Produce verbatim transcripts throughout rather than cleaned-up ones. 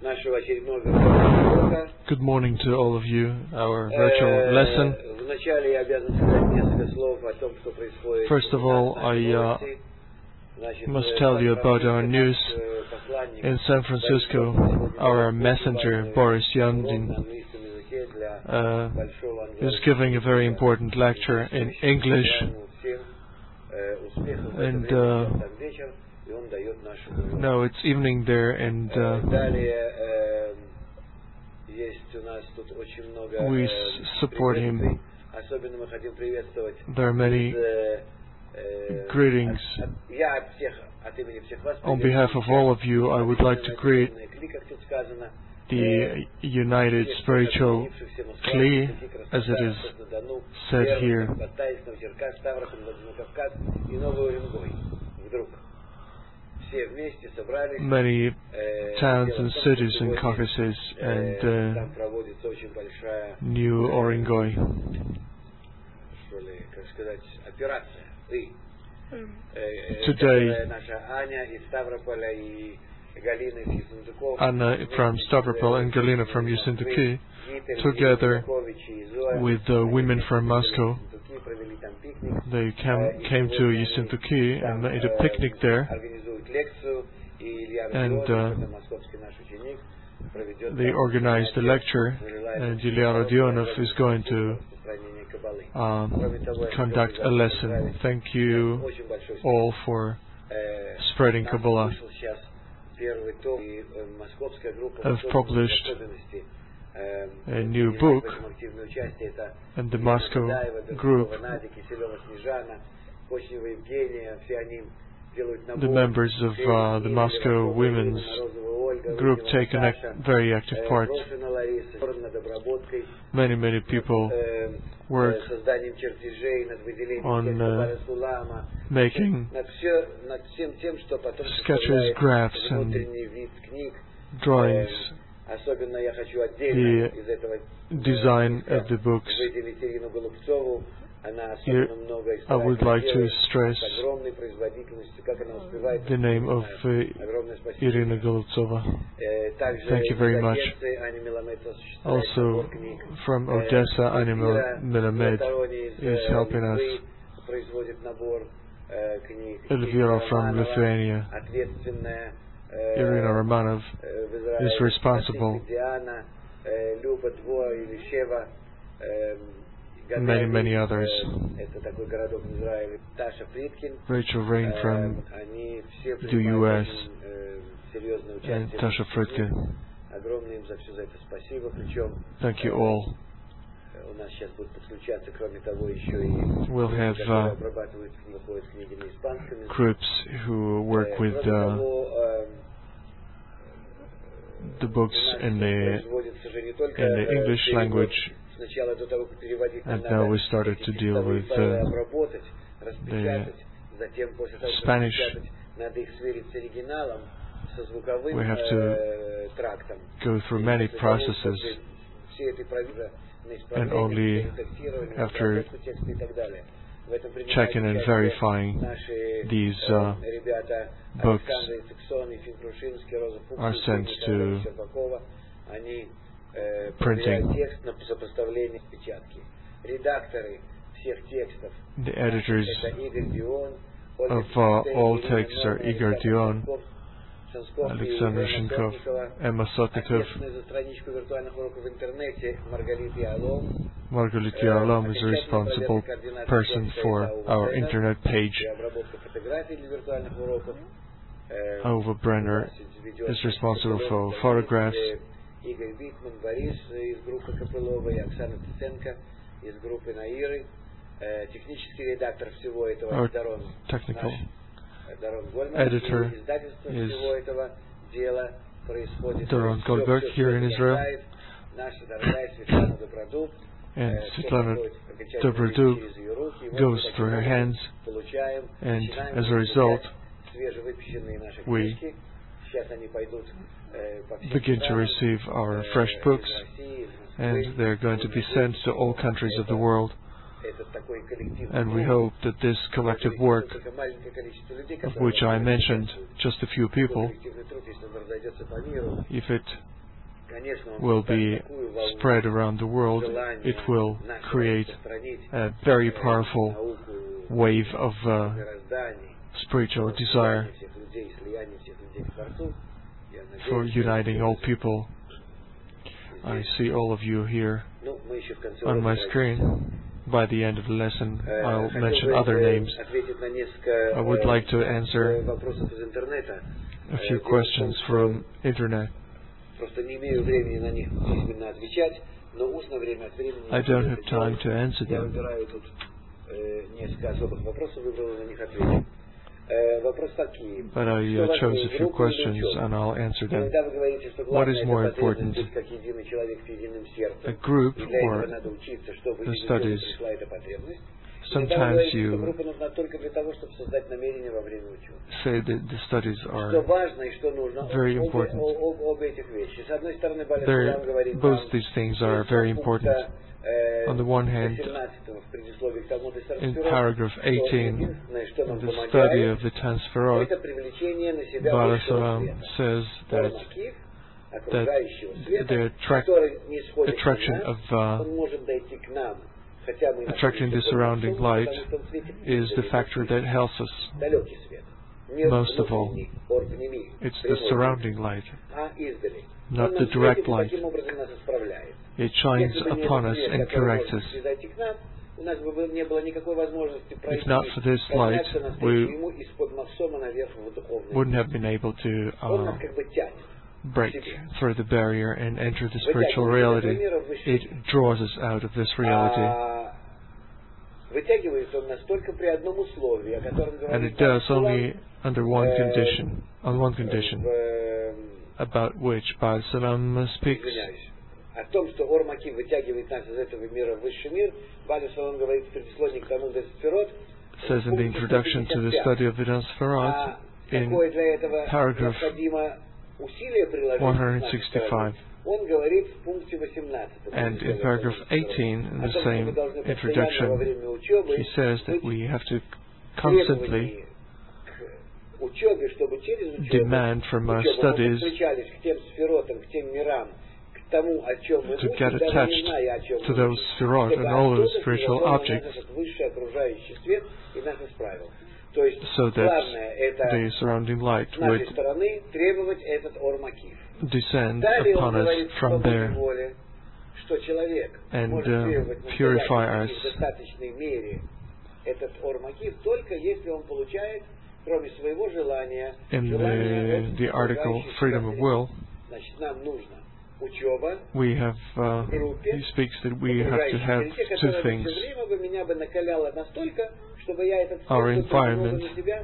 Good morning to all of you, our virtual lesson. First of all, I uh, must tell you about our news in San Francisco. Our messenger, Boris Yandin, uh, is giving a very important lecture in English, and uh, no, it's evening there, and uh, we support him. There are many greetings. On behalf of all of you, I would like to greet the United Spiritual Kli, as it is said here. Many towns and cities in Caucasus and uh, New Orengoi. Today, Anna from Stavropol and Galina from Yessentuki, together with the women from Moscow, they came, came to Yessentuki and made a picnic there, and uh, they organized a lecture, and Ilya Rodionov is going to uh, conduct a lesson. Thank you all for spreading Kabbalah. I've published a new book, and the Moscow group, the members of uh, the Moscow women's group take a act very active part. Many, many people work on uh, making sketches, graphs, and drawings. The design of the books. Here, I would like to stress the name of uh, Irina Golubtsova. Thank you very much. Also, from Odessa, Anya Melamed is helping us. Elvira from Lithuania. Irina Romanov is responsible. Many, many others. Rachel Rain from the U S and Tasha Fritkin. Thank you all. We'll have uh, groups who work with uh, the books in the, in the English language. And now we started to deal with uh, the Spanish. We have to go through many processes, and only after checking and verifying these uh, books are sent to printing. The editors of uh, all texts are Igor Dion, Alexander Shinkov, Emma Sotnikov. Margarita Alom is a responsible person for our internet page. Ova Brenner is responsible for photographs. Игорь Викман, Борис из группы Копылова и Оксана Птиценко из группы Наиры. Технический редактор всего этого Дарон, Дарон Гольман. Editor is Daron Goldberg here in Israel. Наша дорогая Светлана Добродуб. And Svetlana Dobrodub goes through her hands, and as a result, we begin to receive our fresh books, and they're going to be sent to all countries of the world. And we hope that this collective work, of which I mentioned just a few people, if it will be spread around the world, it will create a very powerful wave of uh, spiritual desire for uniting all people. I see all of you here on my screen. By the end of the lesson, I'll mention other names. I would like to answer a few questions from internet. I don't have time to answer them. But I uh, chose a few questions and I'll answer them. What is more important, a group or the studies? Sometimes you say that the studies are very important. They're, both these things are very important. On the one hand, in paragraph eighteen, the study of the ten Sefirot, Baal HaSulam says that, that the attract, attraction of uh, attracting the surrounding light is the factor that helps us most of all. It's the surrounding light, not the direct light. It shines upon us and corrects us. If not for this light, we wouldn't have been able to uh, break through the barrier and enter the spiritual reality. It draws us out of this reality. And it does only under one condition, on one condition, about which Baal HaSulam speaks. О том, что Ор Макив вытягивает нас из этого мира в высший мир, Baal HaSulam говорит в предисловии к тому Дес Сефирот, says in the introduction to the study of the ten Sefirot, in paragraph one hundred sixty-five, and in paragraph eighteen, in the same introduction, he says that we have to constantly demand from our studies to get attached to those Sefirot and all those spiritual objects, so that the surrounding light would descend upon us from there and uh, purify us. In the, the article Freedom of Will, we have, uh, he speaks that we have to have two things. Our environment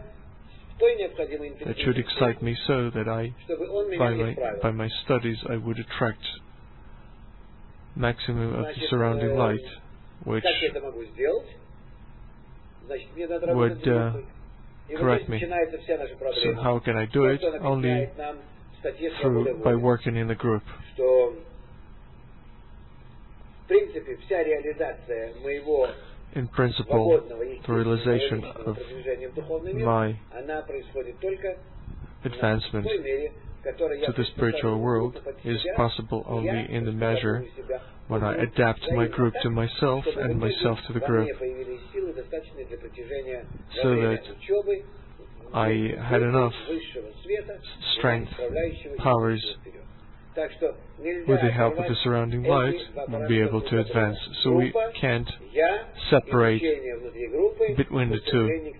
that should excite me so that I, by my, by my studies, I would attract maximum of the surrounding light, which would uh, correct me. So how can I do it? Only through, by working in a group. In principle, the realization of my advancement to the spiritual world is possible only in the measure when I adapt my group to myself and myself to the group, so that I had enough strength, powers, with the help of the surrounding light, to be able to advance. So we can't separate between the two.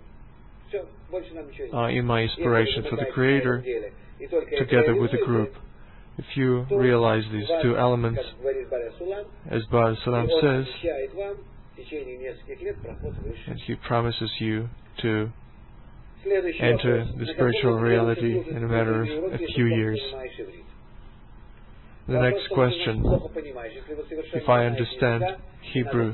Uh, in my inspiration for the Creator, together with the group, if you realize these two elements, as Baal HaSulam says, and he promises you to enter the spiritual reality in a matter of a few years. The next question, if I understand Hebrew,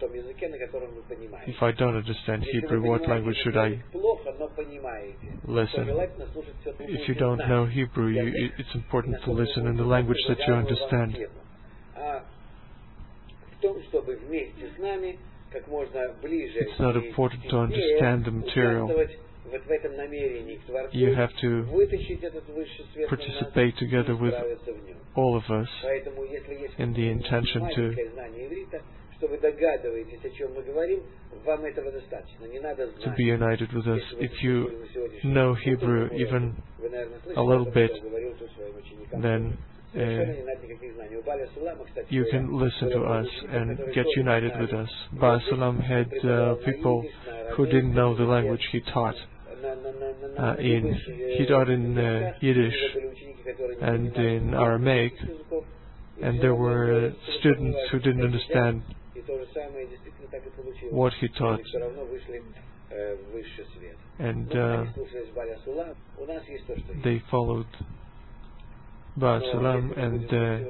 if I don't understand Hebrew, what language should I listen? If you don't know Hebrew, you, it's important to listen in the language that you understand. It's not important to understand the material. You have to participate together with all of us in the intention to to be united with us. If you know Hebrew even a little bit, then uh, you can listen to us and get united with us. Baal Salam had uh, people who didn't know the language he taught. Uh, in he taught in uh, Yiddish and in Aramaic, and there were students who didn't understand what he taught, and uh, they followed Baal Salam and uh,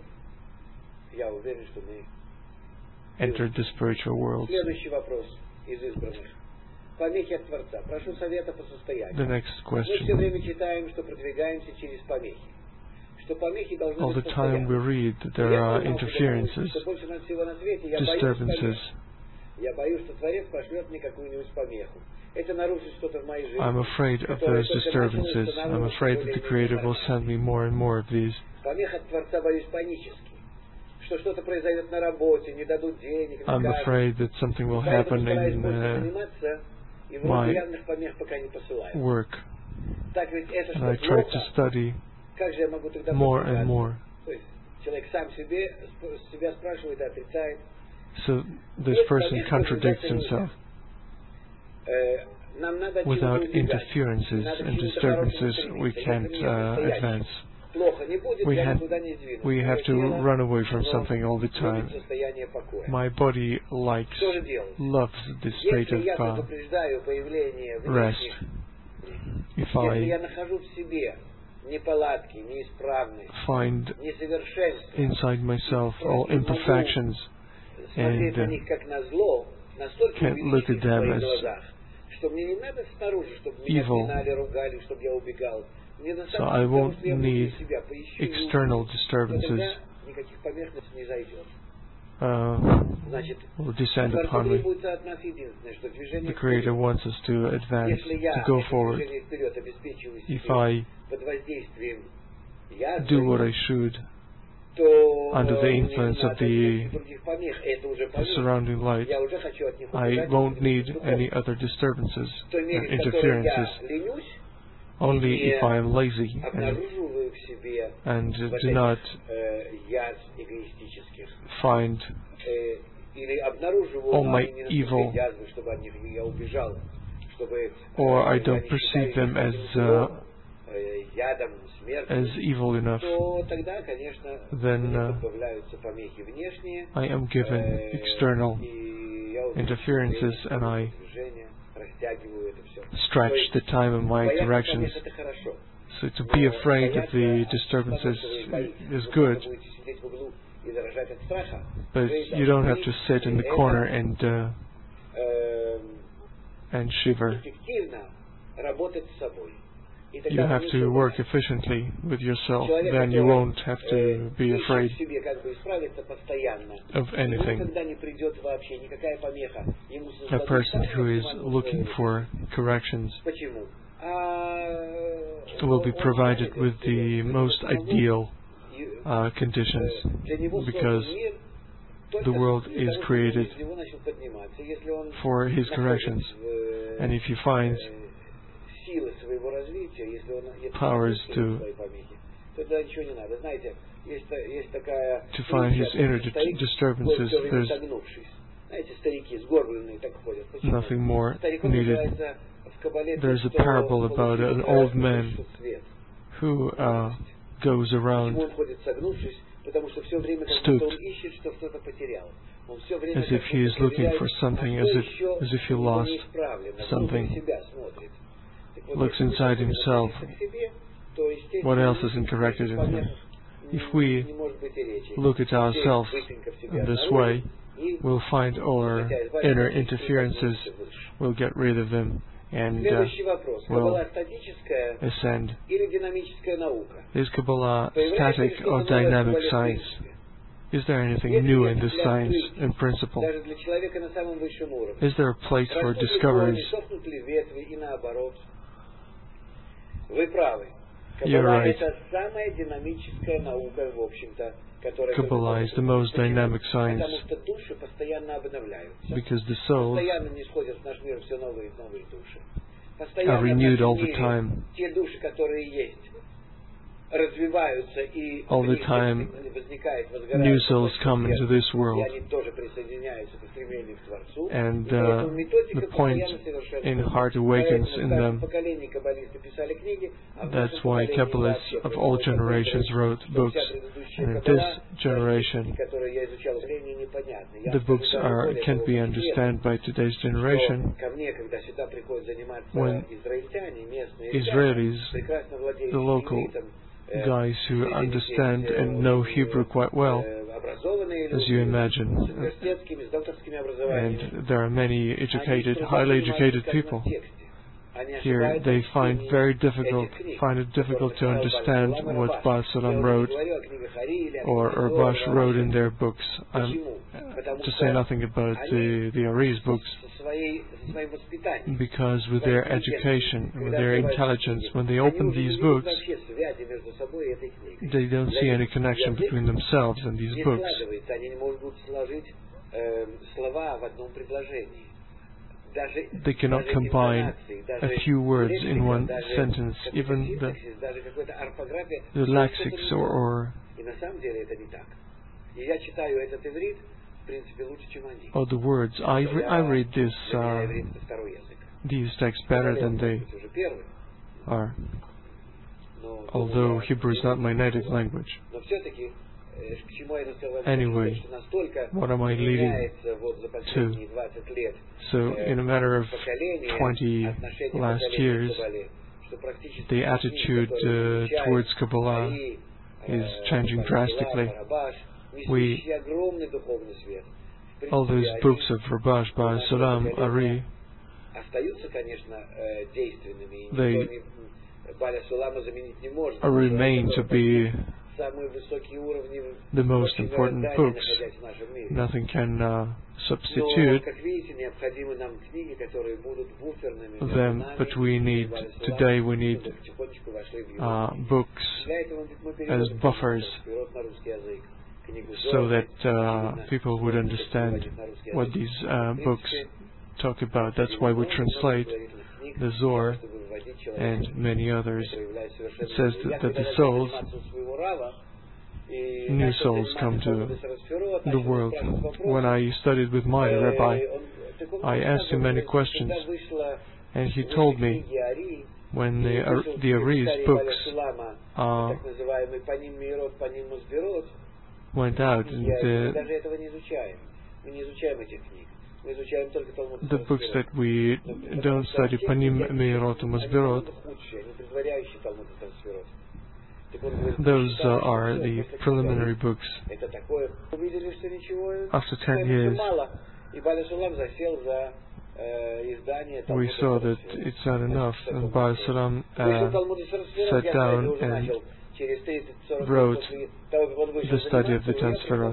entered the spiritual world. The next question. All the time we read that there are interferences, disturbances. I'm afraid of those disturbances. I'm afraid that the Creator will send me more and more of these. I'm afraid that something will happen in uh, my work, and I try to study more and more. So this person contradicts himself. Without interferences and disturbances, we can't uh, advance. We have, we have to run away from something all the time. My body likes, loves this state of uh, rest. If I find inside myself all imperfections and uh, can't look at them as evil, so I won't need external disturbances uh, will descend upon me. The Creator wants us to advance, to go forward. If I do what I should under the influence of the, the surrounding light, I won't need any other disturbances and interferences. Only if I am lazy and, and do not find all my evil, or I don't perceive them as uh, as evil enough, then uh, I am given external interferences and I stretch the time in my directions. So to be afraid of the disturbances is good, but you don't have to sit in the corner and uh, and shiver. You have to work efficiently with yourself, then you won't have to be afraid of anything. A person who is looking for corrections will be provided with the most ideal uh, conditions, because the world is created for his corrections, and if he finds powers to to find his inner di- disturbances, there's nothing more needed. There's a parable about an old man who uh, goes around stooped, as if he is looking for something, as if as if he lost something. Looks inside himself. What else isn't corrected in him? If we look at ourselves in this way, we'll find our inner interferences, we'll get rid of them, and uh, we'll ascend. Is Kabbalah static or dynamic science? Is there anything new in this science in principle? Is there a place for discoveries? You're right. Kabbalah is the most dynamic science because the souls are renewed all the time. All the time, new souls come into this world, and uh, the point in heart awakens in them. That's why Kabbalists of all generations wrote books. And in this generation, the books are can't be understood by today's generation. When Israelis, the local guys who understand and know Hebrew quite well, as you imagine, and there are many educated, highly educated people here, they find very difficult, find it difficult to understand what Baal Sulam wrote or Rabash wrote in their books. Um, to say nothing about the the Ari's books, because with their education, with their intelligence, when they open these books, they don't see any connection between themselves and these books. They cannot combine a few words in one sentence, even the, the lexics or, or, or the words. I, re I read this, uh, these texts better than they are, although Hebrew is not my native language. Anyway, what am I leading to? So, in a matter of twenty last years, the attitude uh, towards Kabbalah is changing drastically. We, all those books of Rabash, Baal Sulam, Ari, they remain to be the most important books. Nothing can uh, substitute them, but we need, today we need uh, books as buffers so that uh, people would understand what these uh, books talk about. That's why we translate the Zohar and many others. It says that, that the souls, new souls come to the world. When I studied with my rabbi, I asked him many questions, and he told me when the, uh, the Ari's books uh, went out, and the, the books that we don't study, Panim Meirot Masbirot, those uh, are the preliminary books. After ten years, we saw that it's not enough, and Baal Sulam uh, sat down and wrote the study of the ten Sferot.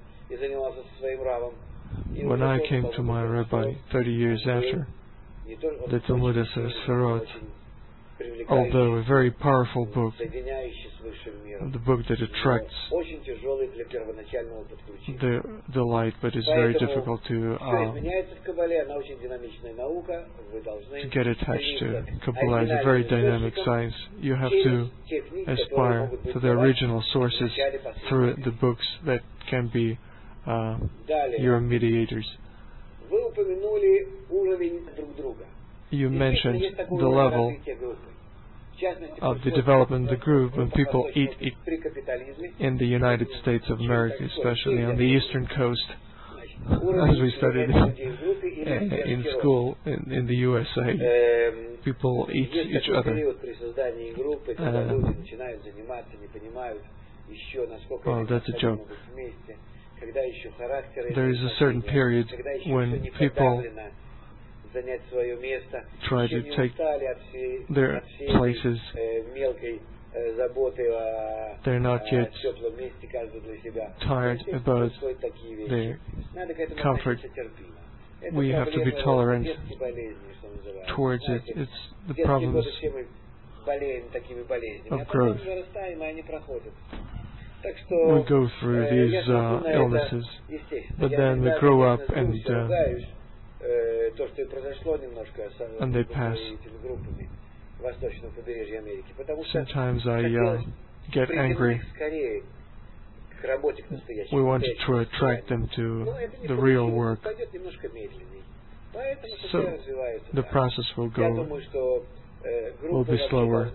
When I came to my rabbi thirty years after, the Talmud of Sferot, although a very powerful book, the book that attracts the, the light, but is very difficult to, uh, to get attached to. Kabbalah is a very dynamic science. You have to aspire to the original sources through the books that can be uh, your mediators. You mentioned the level of the development of the group when people eat it in the United States of America, especially on the eastern coast, as we studied in, in school in, in the U S A. People eat each other. Uh, well, that's a joke. There is a certain period when people try to take their places. They're not yet tired about their comfort. We have to be tolerant towards it. It's the problems of growth. We go through these uh, illnesses, but then we grow up and uh, and they pass. Sometimes I uh, get angry. We want to attract them to the real work. So the process will go will be slower.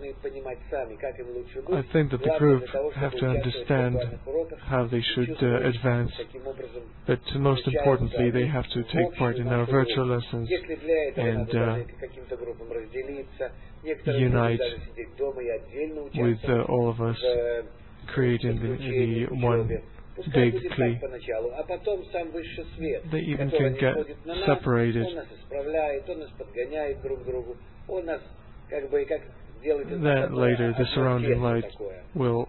I think that the group have to understand how they should uh, advance, but most importantly they have to take part in our virtual lessons and uh, unite with uh, all of us, creating the, the one big kli. They even can get separated. That later the surrounding light will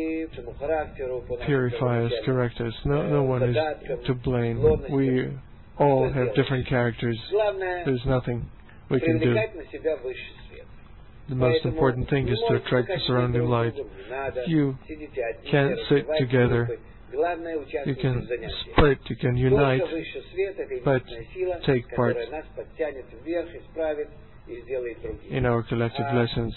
purify us, correct us. No, no one is to blame. We all have different characters. There's nothing we can do. The most important thing is to attract the surrounding light. You can't sit together. You can split, you can unite, but take part in our collective lessons.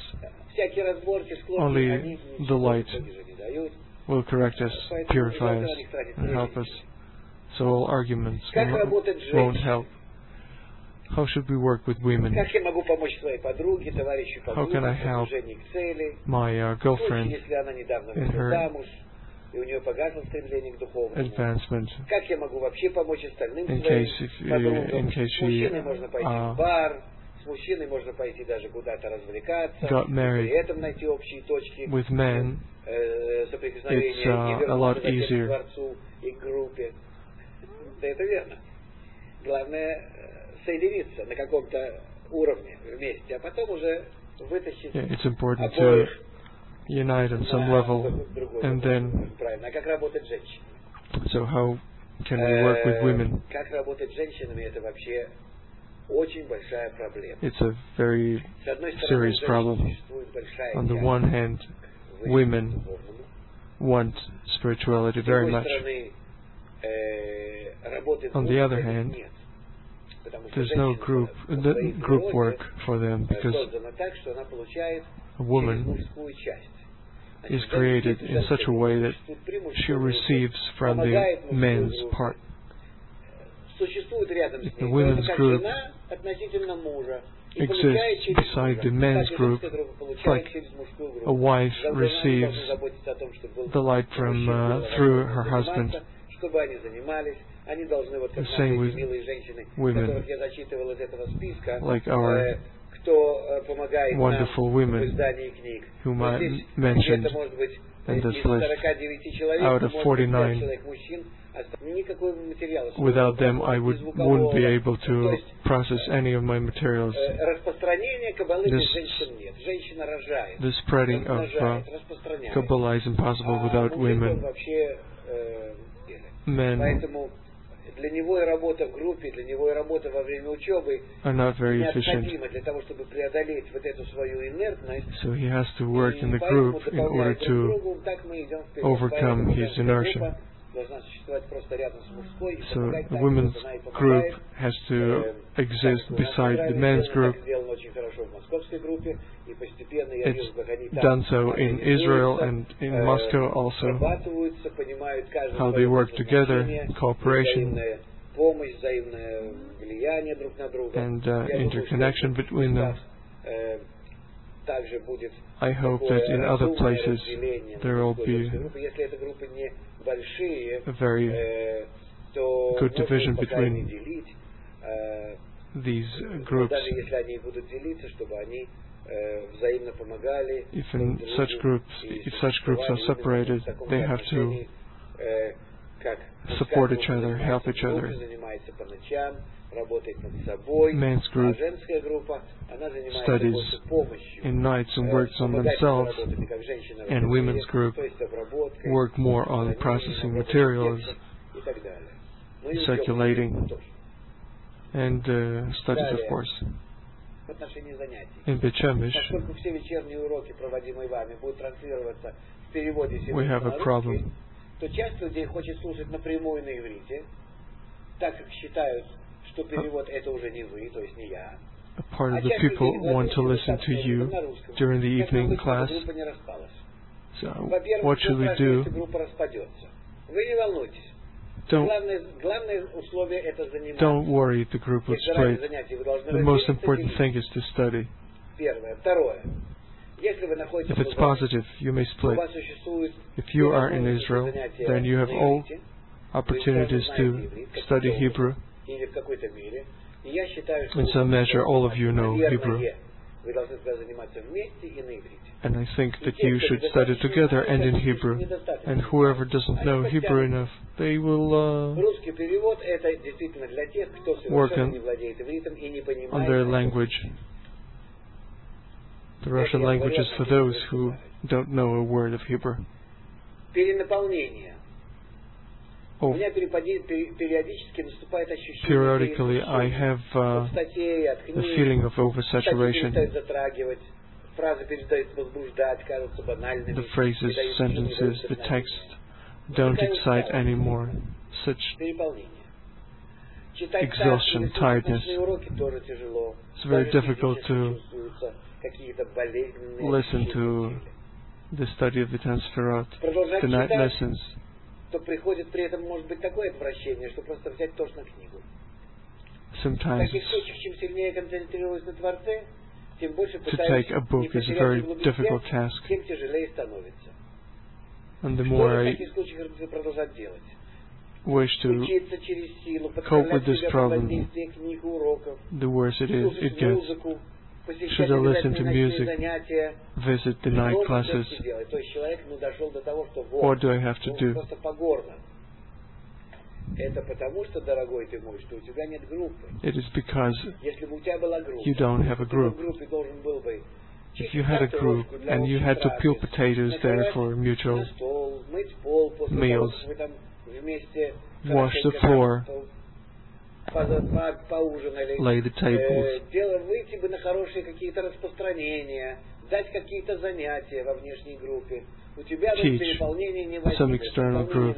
Only the light will correct us, purify us, and help us. So all arguments won't help. How should we work with women? How can I help my uh, girlfriend in her advancement? In case, if, uh, in case she uh, got married with men, it's uh, a lot easier. Yeah, it's important to unite on some level, and then so how can we work with women? It's a very serious problem. On the one hand, women want spirituality very much. On the other hand, there's no group group work for them, because a woman is created in such a way that she receives from the men's part. If the women's group exists beside the men's group, it's like a wife receives the light from uh, through her husband. The same with women, like our wonderful women whom I mentioned in this list. Out of forty-nine, without them I would, wouldn't be able to process any of my materials. This, the spreading of uh, Kabbalah is impossible without women. Men are not very efficient. So he has to work in the group in order to overcome his inertia. So the women's group has to exist beside the men's group. It's done so in Israel and in Moscow also. How they work together, cooperation and uh, interconnection between them. I hope that in other places there will be a very good division between these groups. If in such groups, if such groups are separated, they have to support each other, help each other. Men's group studies in nights and works on themselves, and women's group work more on processing materials, circulating, and uh, studies, of course. in Bet Shemesh, we have a problem. A part of the people want to listen to you during the evening class. So, what should we do? Don't, don't worry, the group will split. The most important thing is to study. If it's positive, you may split. If you are in Israel, then you have all opportunities to study Hebrew. In some measure, all of you know Hebrew. And I think that you should study together and in Hebrew. And whoever doesn't know Hebrew enough, they will uh, work on, on their language. The Russian language is for those who don't know a word of Hebrew. Oh. Periodically, I have uh, the feeling of oversaturation. The phrases, sentences, the text don't excite anymore. Such exhaustion, tiredness. It's very difficult to listen to the study of the Ten Sefirot, the night lessons. Sometimes to take a book is a very difficult task. And the more I wish to cope with this problem, the worse it is, it gets. Should I listen to music, visit the night classes? What do I have to do? It is because you don't have a group. If you had a group and you had to peel potatoes there for mutual meals, wash the floor, lay the tables, teach some external groups.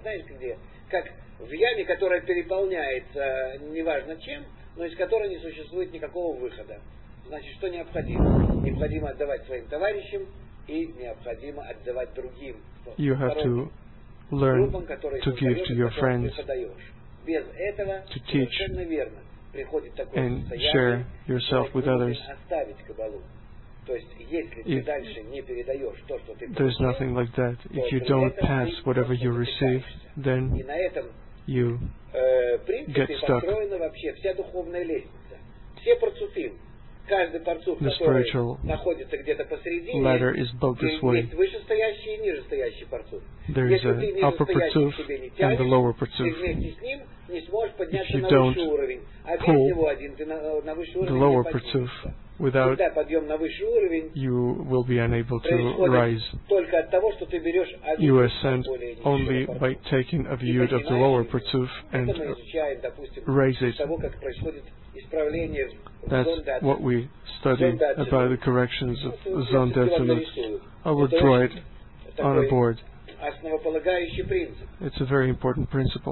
В яме, которая переполняется неважно чем, но из которой не существует никакого выхода. Значит, что необходимо? Необходимо отдавать своим товарищам и необходимо отдавать другим. You have to learn to give to your friends, Без этого to teach совершенно верно приходит такое and состояние, share yourself with others. оставить кабалу. То есть, если ты дальше не передаешь то, что ты There's nothing like that. If you don't pass whatever you receive, then и на этом you принципе get stuck. построена вообще вся духовная лестница. Все парцуфим, каждый парцуф, The который spiritual находится где-то посередине, ladder is built this way. есть вышестоящий и нижестоящий парцуф. There is an upper partsuf and the lower partsuf. вместе с ним не сможешь подняться If you на don't высший уровень. А без pull него один ты на, на высший the уровень lower не partsuf, поднимешься. without Всегда подъем на высший уровень you will be unable to происходит rise. только от того, что ты берешь You один ascend более only низкий by taking a view of the lower partsuf and Это мы изучаем, допустим, raise it. с того, как происходит исправление в That's зондации. what we study about the corrections of Zond Absolute. I will draw it on a board. Основополагающий принцип. It's a very important principle.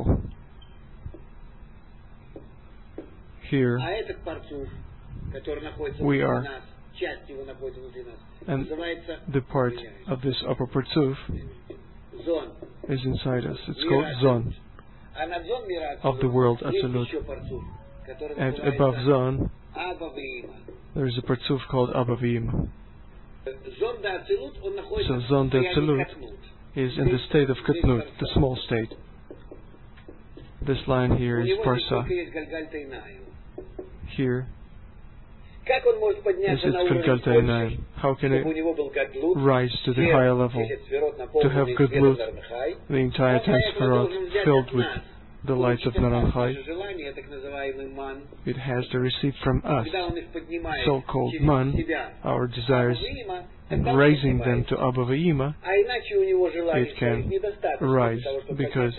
Here, А этот парцуф, который находится we внутри are, нас, часть его находится внутри нас, and называется the part of this upper partsuf зон. is inside us. It's called Zon, А над зон мира of the world есть Absolute. еще парцуф, который And above Zon, Абба Виима. there is a partsuf called Abba V'Ima. Зон да Ацилут, он находится So в Zon de состоянии Absolute Катнут. is in the state of Katnut, the small state. This line here У is него не Parsa. только есть Гальгальта и Наим. Here Как он может is подняться its на уровень Galgalta больший, Einayim. How can чтобы у it него был Гадлут, rise to the higher level? To have Gadlut, the entire Ten Sefirot filled with the lights of Naranchai, it has to receive from us, so-called man, our desires, and raising them to Abba V'Ima, it can rise, because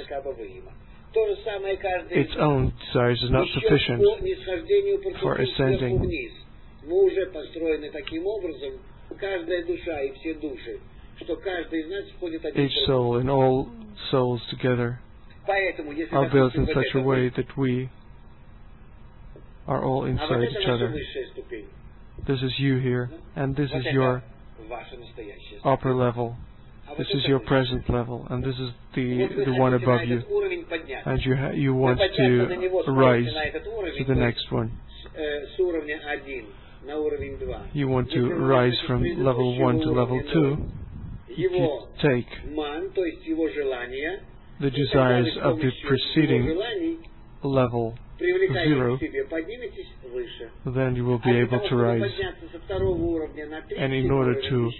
its own desires is not sufficient for ascending Мы уже построены таким образом, каждая душа и все души, что каждый из нас входит один Each soul and all souls together are built in such a way that we are all inside each other. This is you here, and this is your upper level. This is your present level, and this is the the one above you. And you ha you want to rise to the next one. You want to rise from level one to level two. If you take the desires of the preceding level zero, then you will be able to rise. And in order to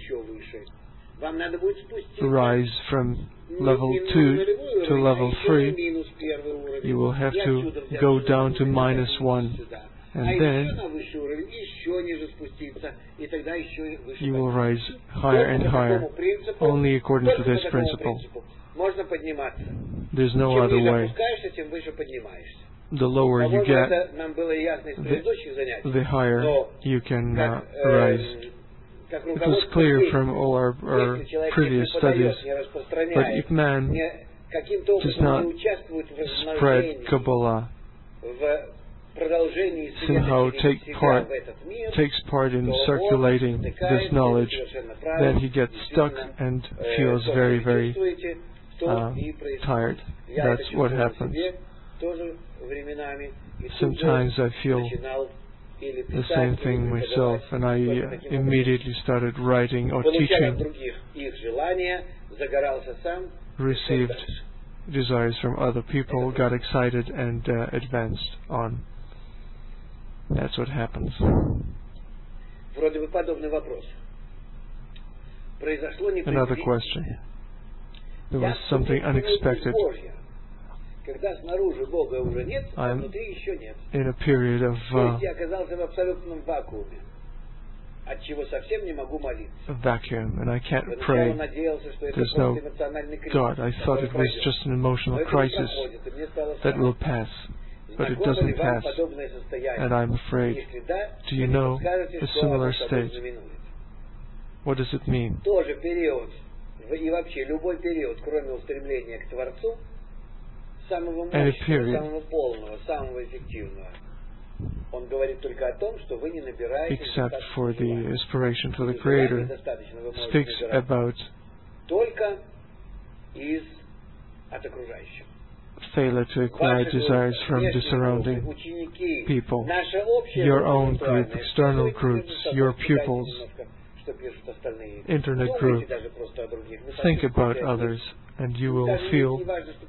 rise from level two to level three, you will have to go down to minus one. And then you will rise higher and higher, only according to this principle. There's no other way. The lower you get, the, the higher you can uh, rise. It was clear from all our, our previous studies, but if man does not spread Kabbalah, somehow take part, takes part in circulating this knowledge, then he gets stuck and feels very, very uh, tired. That's what happens. Sometimes I feel the same thing myself, and I uh, immediately started writing or teaching, received desires from other people, got excited, and uh, advanced on. That's what happens. Another question. There was something unexpected. I'm in a period of uh, a vacuum, and I can't pray. There's no God. I thought it was just an emotional crisis that will pass, but it doesn't pass, and I'm afraid. Do you know a similar state? What does it mean? Any period, except for the aspiration to the Creator, speaks about failure to acquire desires from the surrounding people, your own group, external groups, your pupils, internet group. Think about others, and you will feel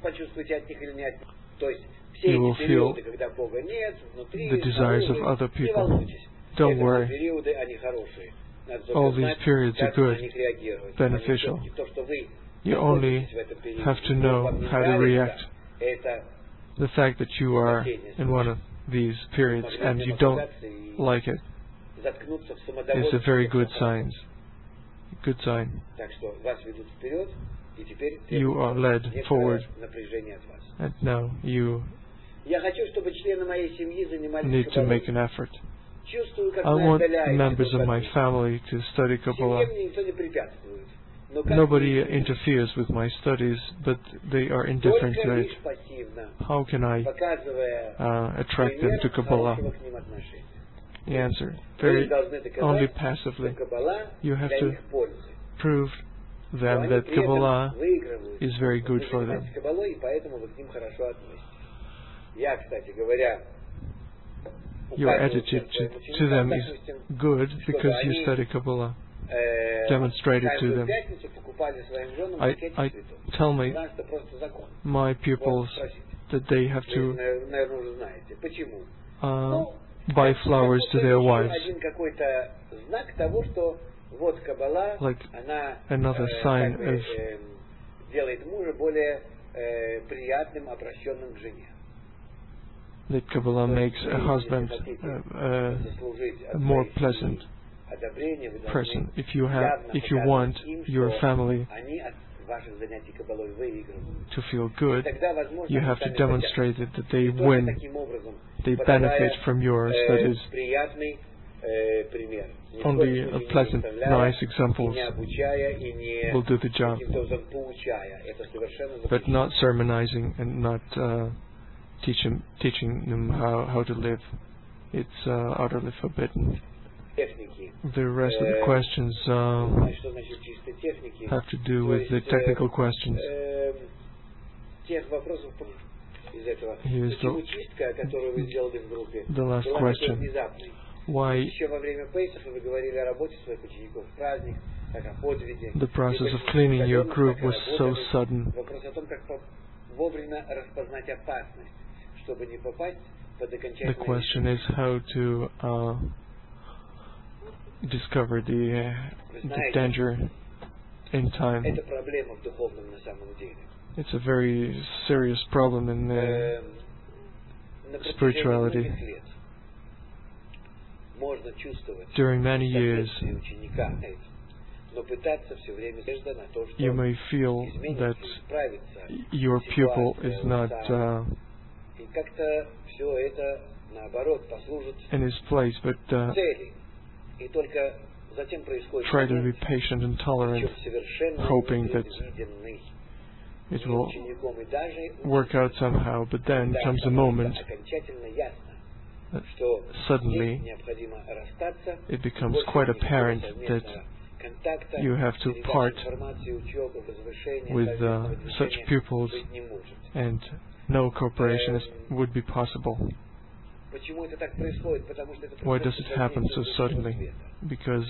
you will feel the desires of other people. Don't worry. All these periods are good, beneficial. You only have to know how to react. The fact that you are in one of these periods and you don't like it is a very good sign. Good sign. You are led forward, and now you need to make an effort. I want members of my family to study Kabbalah. Nobody interferes with my studies, but they are indifferent to it. How can I uh, attract them to Kabbalah? The answer, very only passively. You have to prove them that Kabbalah is very good for them. Your attitude to, to them is good because you study Kabbalah. Demonstrate it to them. I, I tell my, my pupils that they have to uh, buy flowers to their wives, like another sign of that Kabbalah makes a husband uh, uh, a more pleasant person. If you have, if you want your family to feel good, you have to demonstrate it, that they win, they benefit from your studies. Only uh, pleasant, nice examples will do the job, but not sermonizing and not uh, teaching teaching them how, how to live. It's uh, utterly forbidden. The rest of the questions uh, have to do with the technical questions. Here's the, the last question. Why the process of cleaning your group was so sudden? The question is how to uh, discover the, uh, the danger in time. It's a very serious problem in uh, spirituality. During many years, you may feel that your pupil is not uh, in his place, but uh, try to be patient and tolerant, hoping that it will work out somehow. But then comes a moment that suddenly it becomes quite apparent that you have to part with uh, such pupils, and no cooperation is, would be possible. Why does it happen so suddenly? Because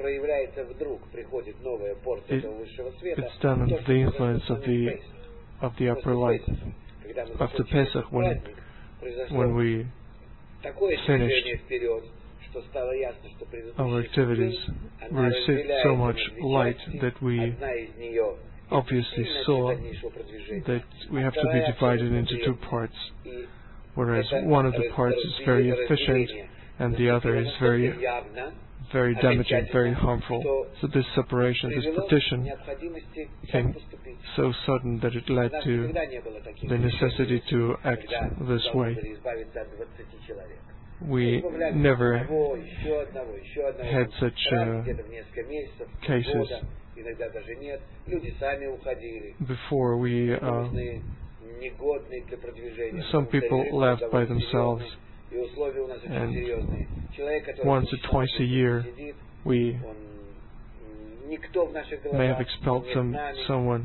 it, it's done under the influence of the of the upper light. After Pesach, when when we finished our activities, we received so much light that we obviously saw that we have to be divided into two parts, whereas one of the parts is very efficient and the other is very very damaging, very harmful. So this separation, this partition became so sudden that it led to the necessity to act this way. We never had such uh, cases before. We uh, some people left by themselves, and once or twice a year we may have expelled some someone.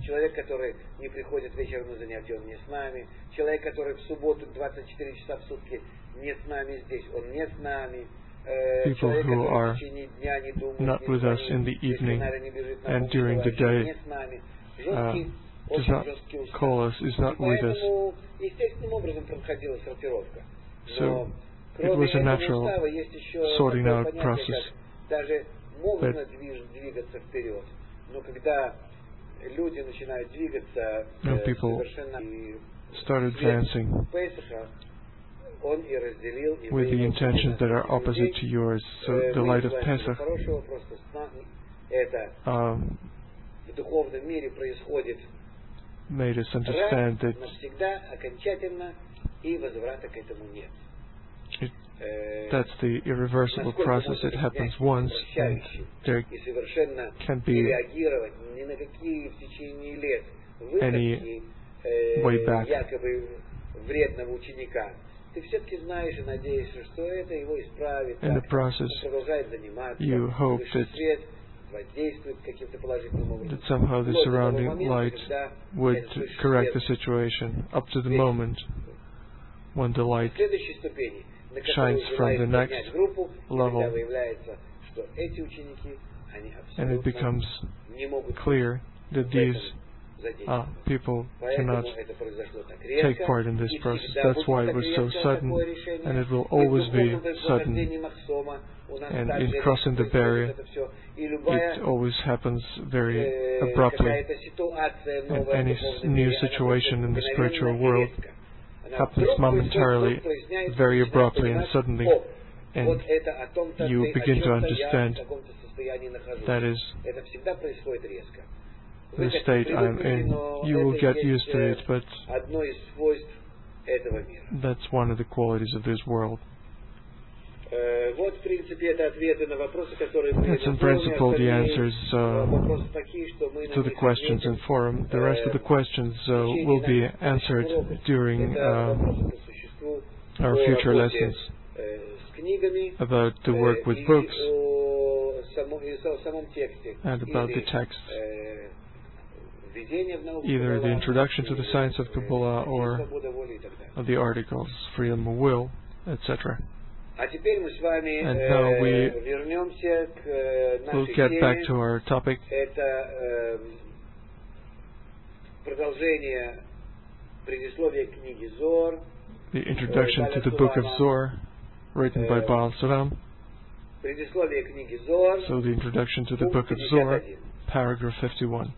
People who are not with us in the evening and during the day, uh, does not call us, is not with us. So it was a natural sorting out process. But when people start advancing with the intentions that are opposite to yours, so the light of Pesach um, made us understand that it, that's the irreversible process. It happens once, and there can't be any way back. In the process, you hope that, that somehow the surrounding light would correct the situation up to the moment when the light shines from the next level, and it becomes clear that these uh, people cannot take part in this process. That's why it was so sudden, and it will always be sudden. And in crossing the barrier, it always happens very abruptly. And any new situation in the spiritual world happens momentarily, very abruptly and suddenly, and you begin to understand that is the state I'm in. You will get used to it, but that's one of the qualities of this world. That's in principle the answers uh, to the questions in forum. The rest of the questions uh, will be answered during uh, our future lessons about the work with books and about the text, either the introduction to the science of Kabbalah or the articles, freedom of will, et cetera. And now we will get back to our topic. The introduction to the book of Zohar, written by Baal Salam. So the introduction to the book of Zohar, paragraph fifty-one.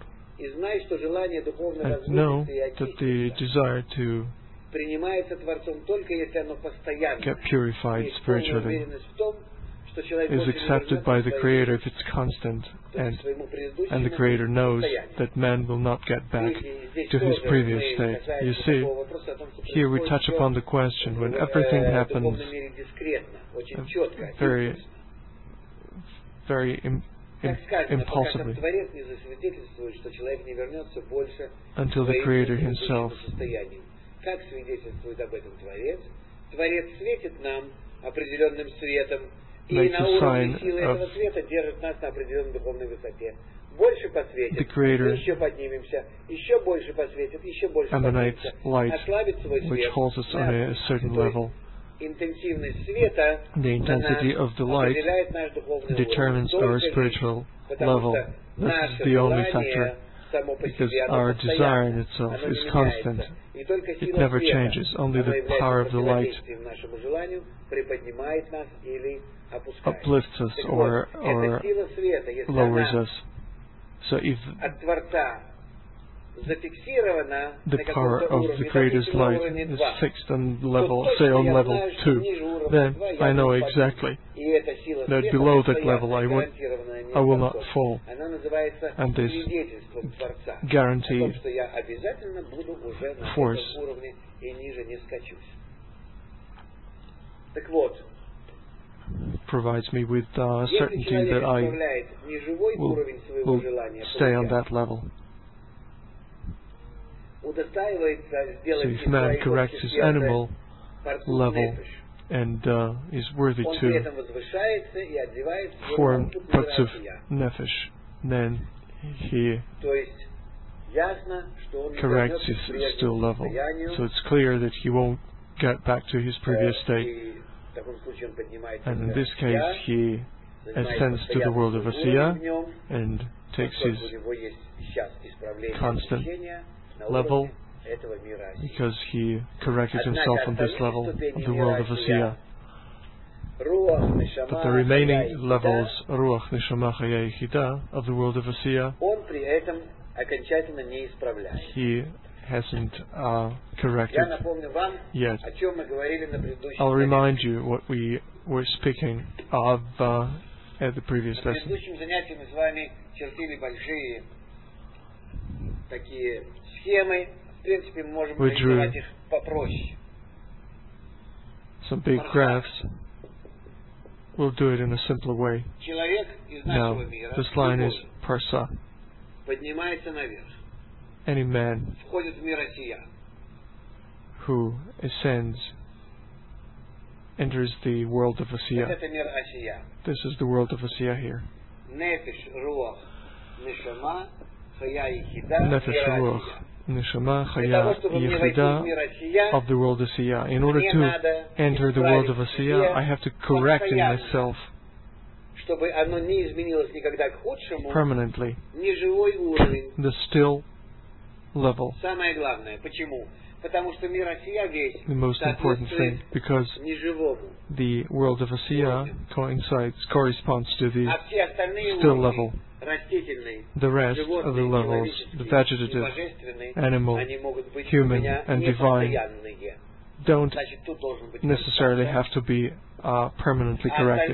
And know that the desire to get purified spiritually is accepted by the Creator if it's constant, and, and the Creator knows that man will not get back to his previous state. You see, here we touch upon the question when everything happens very, very im im impulsively until the Creator himself Как свидетельствует об этом Творец? Творец светит нам определенным светом, и на уровне силы этого света держит нас на определенной духовной высоте. Больше посветит, еще поднимемся, еще больше посветит, еще больше поднимемся. Ослабит свой свет. Интенсивность света определяет наш духовный determines our spiritual level. This is the only factor, because our desire in itself is constant. It never changes. Only the power of the light uplifts us or, or lowers us. So if the power of the Creator's light is fixed on level, say on level two, then I know exactly that below that level I would, I will not fall. And this guaranteed force provides me with uh, certainty that I will, will stay on that level. So if man corrects his animal level and uh, is worthy to form parts of nefesh, then he corrects his still level. So it's clear that he won't get back to his previous state. And in this case, he ascends to the world of Asiya and takes his constant level, because he corrected himself on this level of the world of Asiya. But the remaining levels, Ruach, Neshama, Chaya, Yechida, of the world of Asiya, he hasn't uh, corrected yet. I'll remind you what we were speaking of uh, at the previous lesson. We drew some big graphs. We'll do it in a simpler way. Now, this line is parsa. Any man who ascends enters the world of Asiya. This is the world of Asiya here. Nefesh, Ruach, Neshama, Chaya, Yechida of the world of Asiya. In order to enter the world of Asiya, I have to correct in myself permanently the still level. The most important thing, because the world of Asiya coincides, corresponds to the still level. The rest of the levels, the vegetative, animal, human, and divine, don't necessarily have to be uh, permanently corrected.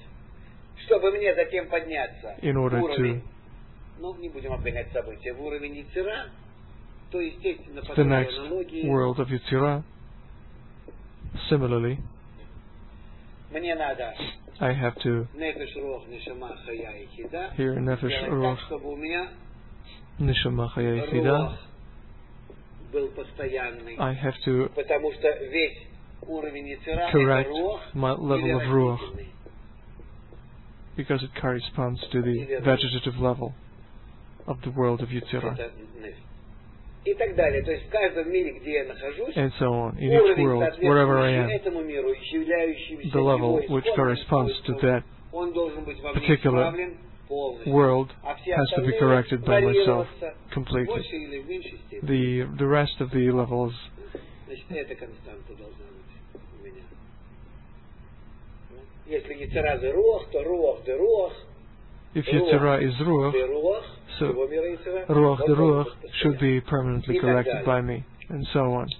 In order to the next world of Yetzirah, similarly, Мне надо I have to Nefesh Ruach Neshama Chaya Yechida hear Nefesh сделать Ruach так, чтобы у меня Neshama Chaya Yechida. был постоянный, I have to потому что весь уровень Йецера correct это Ruach my level of или Ruach растительный. because it corresponds to the vegetative level of the world of Yetzirah. Это Nefesh. И так далее. То есть в каждом мире, где я нахожусь, And so on. In each world, wherever I am, этому миру, являющемуся the level which corresponds to that particular world has to be corrected by myself completely. The the rest of the levels эта константа должна быть у меня. Если Йецера зе руах, то руах де руах. If Yetzirah is Ruach, so Ruach the Ruach should be permanently corrected by me, and so on.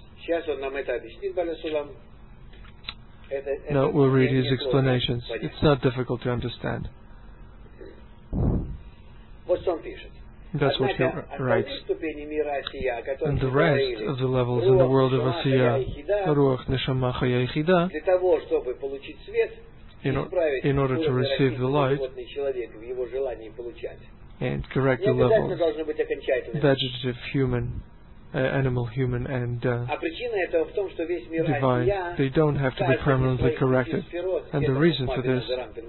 Now we'll read his explanations. It's not difficult to understand. That's what he writes. And the rest of the levels in the world of Asiya, Ruach Neshama Chaya Yechida, In, in order to receive the light and correct the levels, vegetative, human, uh, animal, human, and uh, divine, they don't have to be permanently corrected. And the reason for this,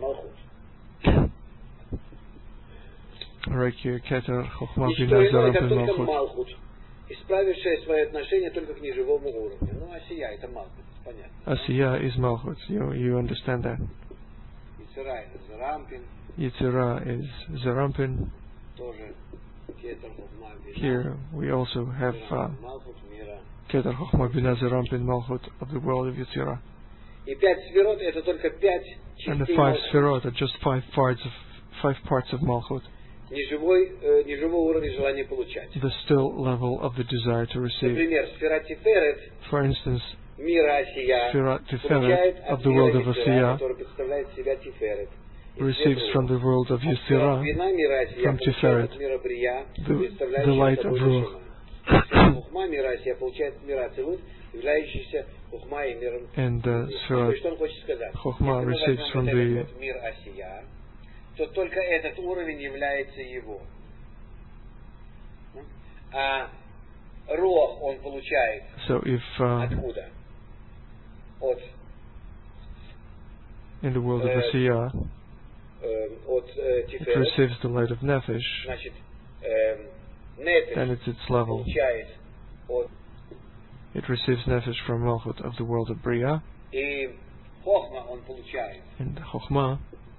right here, Keter, Chochma, Bina, Zerampin, Malchut. Исправившая свои отношения только к неживому уровню. Ну, Асия это Малхут, понятно. Asiya is Malchut. You you understand that. Yitzhara is Zerampin. Yitzhara is Zerampin. Тоже Кетер, Хохма, Бина. Here we also have Keter, Chochma, Bina, Zerampin, Malchut of the world of Yitzhara. И пять сферот это только пять частей. And the five sferot are just five parts of five parts of Malchut. Неживой, э, неживой уровень желания получать. The still level of the desire to receive. Например, сфера Тиферет, for instance, мира Асия, Sfera Tiferet of the world of Asiya, который представляет себя Тиферет, receives from the world of Yetzirah, from Tiferet, the, the light of Ruach. Хохма мира Асия получает мира Ацилут, являющийся Хохма и миром. And uh, Sfera Chochma receives from the мир Асия, то только этот уровень является его. А Руах он получает so if, uh, откуда? От in the world of Asiya, э, от э, it receives the light of Nefesh, значит, э, Нефеш then it's its level. получает от It receives Nefesh from Malchut of the world of Bria, и Хохма он получает and Chochma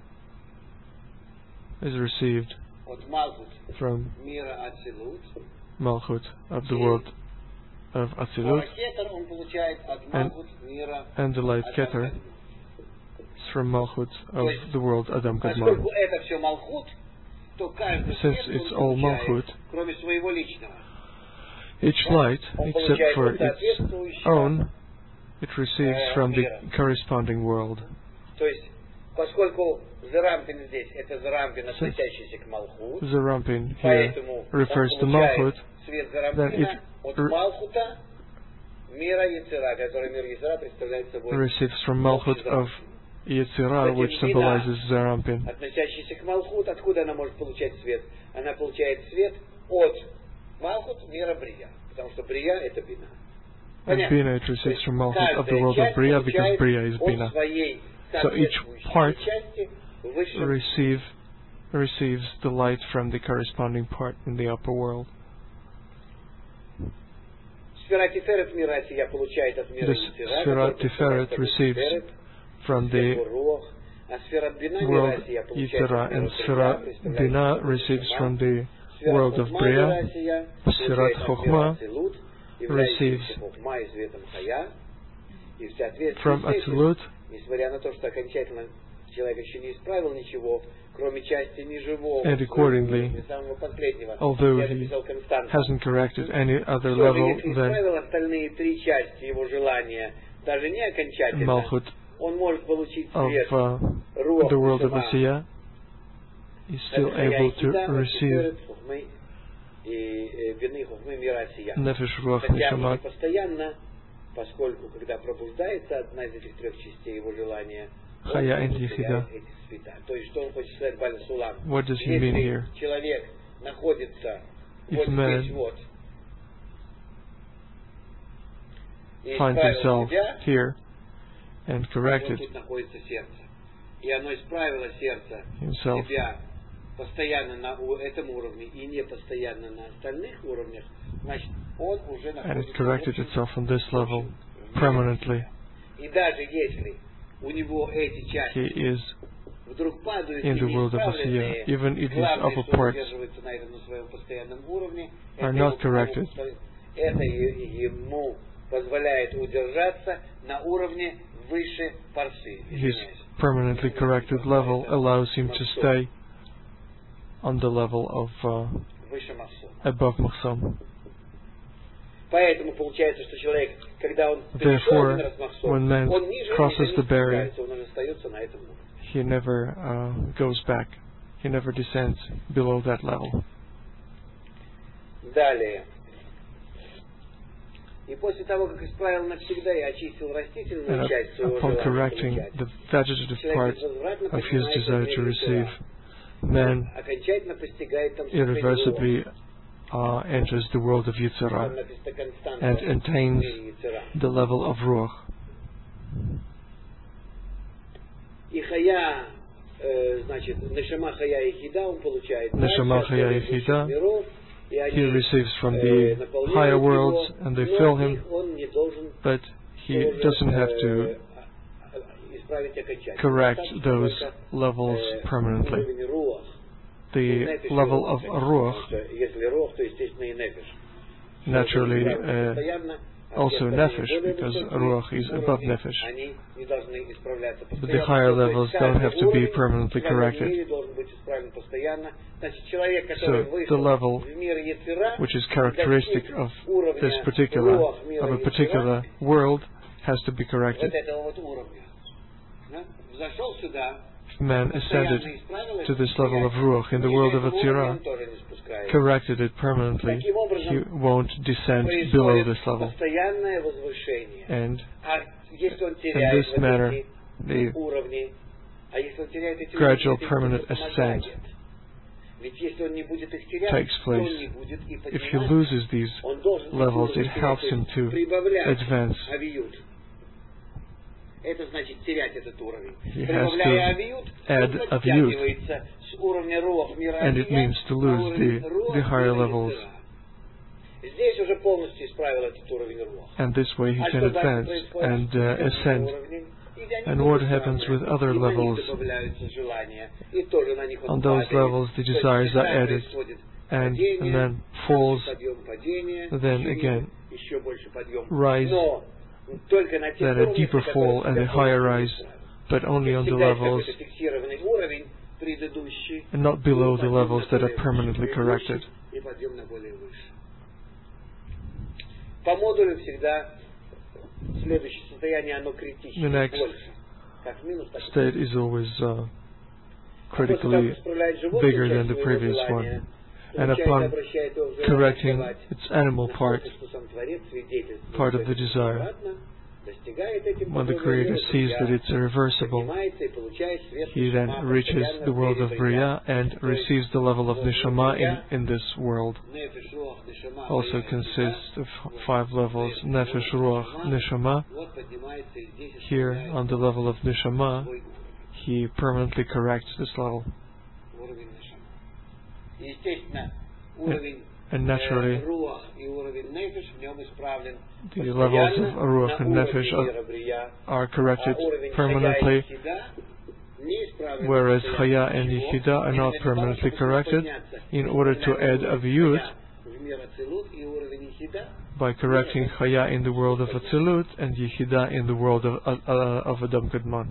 is received от Малхут from мира Ацилут, Malchut of the world of Atzilut, он получает от Малхут мира and the light Keter is from Malchut of the world Adam Kadmon. Поскольку это все Малхут, то каждый Since свет it's он all получает, Malchut, кроме своего личного. each light, except for its own, it receives from the corresponding world. То есть, поскольку Зерампин здесь, это Зерампин, относящийся к Малхут, Zerampin here refers to Malchut, свет then it от Малхута мира Йецера, который мир Йецера представляет собой receives from Malchut of Yetzirah, which symbolizes Zerampin. относящийся к Малхут, откуда она может получать свет? Она получает свет от Малхут мира Брия, потому что Брия это Бина. And Bina it receives from Malchut of the world of Bria, because Bria is Bina. So each part receive, receives the light from the corresponding part in the upper world. The Sfera Tiferet receives from the world Yitzhara, and Sfera Bina receives from the world of Bria. Sfera Chochma receives from Atzilut, and accordingly, although he hasn't corrected any other level than Malchut of uh, the world of Asiya, he's still able to receive Nefesh Ruach Neshamat, поскольку когда пробуждается одна из этих трех частей его желания, Chaya and Yechida. What does he mean here? If man finds himself here and corrected himself постоянно на этом уровне и не постоянно на остальных уровнях, значит, он уже and it corrected itself on this level permanently. И даже если у него эти части he is вдруг падают in the world of Asiya, even if his upper parts are not corrected, это ему позволяет удержаться на уровне выше парсы. His permanently corrected level allows him to stay on the level of uh, above Mahsam. Поэтому получается, что человек, когда он Therefore, when man он ниже crosses the barrier, он уже остается на этом уровне. he never uh, goes back. He never descends below that level. Далее. И после того, как исправил навсегда и очистил растительную часть своего upon желания correcting получать, the vegetative part of his desire to receive, man окончательно постигает там irreversibly uh, enters the world of Yitzhara and attains the level of Ruach. И Хая, значит, Нешама Хая и Хида он получает. Neshama Chaya Yechida, he receives from the higher worlds and they fill him, but he doesn't have to correct those levels permanently. The level of Ruach, naturally uh, also Nefesh, because Ruach is above Nefesh. But the higher levels don't have to be permanently corrected. So the level which is characteristic of this particular, of a particular world has to be corrected. If man ascended to this level of Ruach in the world of Atzirah, corrected it permanently, he won't descend below this level. And in this manner, the gradual permanent ascent takes place. If he loses these levels, it helps him to advance. He has to add aviyut, and it means to lose the, the higher levels. And this way he can advance and uh, ascend. And what happens with other levels? On those levels the desires are added, and, and then falls, then again rise, then a deeper fall and a higher rise, but only on the levels and not below the levels that are permanently corrected. The next state is always uh, critically bigger than the previous one. And upon correcting its animal part, part of the desire, when the Creator sees that it's irreversible, he then reaches the world of Bria and receives the level of Neshama in, in this world. Also consists of five levels: Nefesh, Ruach, Neshama. Here, on the level of Neshama, he permanently corrects this level. And naturally, the levels of Ruach and Nefesh are, are corrected permanently, whereas Chaya and Yechida are not permanently corrected. In order to add aviyut, by correcting Chaya in the world of Atzilut and Yechida in the world of, uh, of Adam Kadman.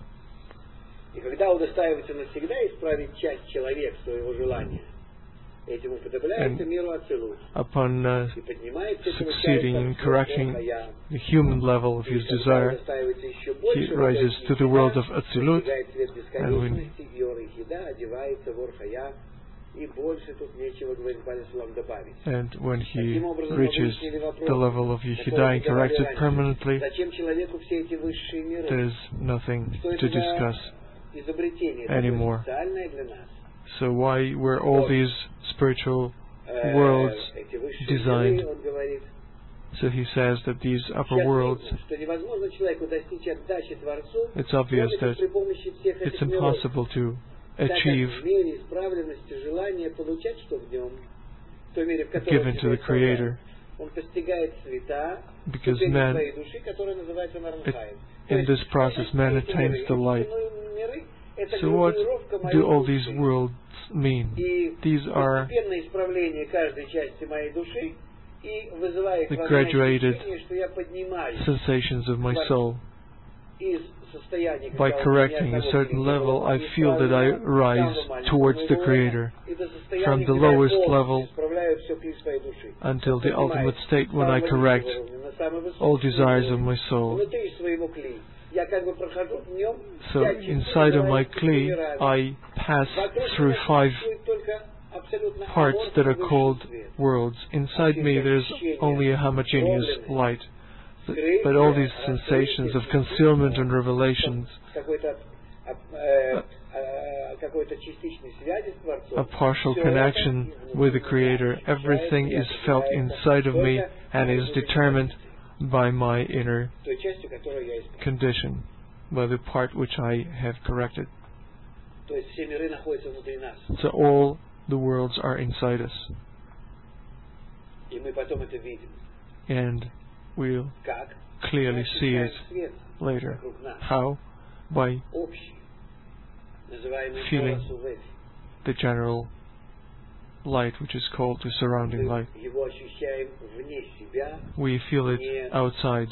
And upon uh, succeeding in correcting the human level of his desire, he rises to the world of Atzilut, and when, and when he reaches the level of Yechida and corrects it permanently, there is nothing to discuss. anymore. So why were all these spiritual worlds designed? So he says that these upper worlds, it's obvious that it's impossible to achieve given to the Creator, because man, it, in this process, man attains the light. So what do all these worlds mean? These are the graduated sensations of my soul. By correcting a certain level, I feel that I rise towards the Creator, from the lowest level until the ultimate state when I correct all desires of my soul. So inside of my Kli, I pass through five parts that are called worlds. Inside me there's only a homogeneous light. But all these sensations of concealment and revelations, a, a partial connection with the Creator, everything is felt inside of me and is determined by my inner condition, by the part which I have corrected. So all the worlds are inside us. And we'll clearly see it later. How? By feeling the general light, which is called the surrounding light. We feel it outside.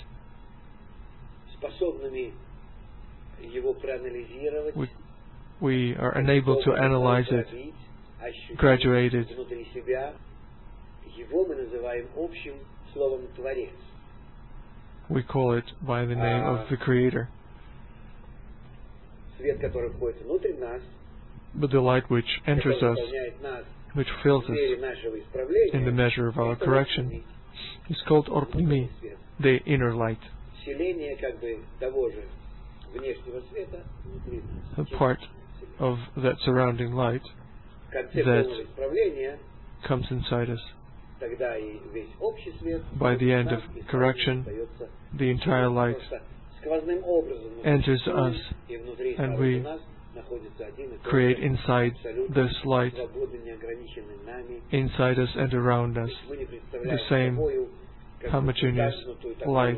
We, we are unable to analyze it, graduate it. We call it by the name of the Creator. But the light which enters us, which fills us in the measure of our correction, is called Orpnimi, the inner light. A part of that surrounding light that comes inside us. By the end of correction, the entire light enters us, and we create inside this light, inside us and around us, the same homogeneous light.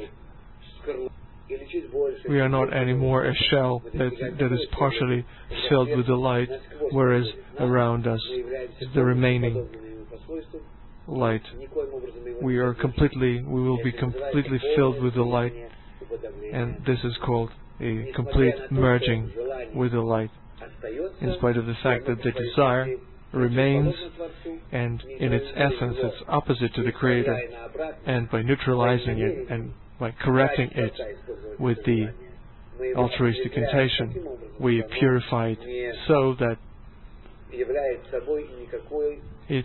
We are not anymore a shell that, that is partially filled with the light, whereas around us is the remaining light. We are completely, we will be completely filled with the light, and this is called a complete merging with the light, in spite of the fact that the desire remains, and in its essence it's opposite to the Creator, and by neutralizing it and by correcting it with the altruistic intention, we purify it so that it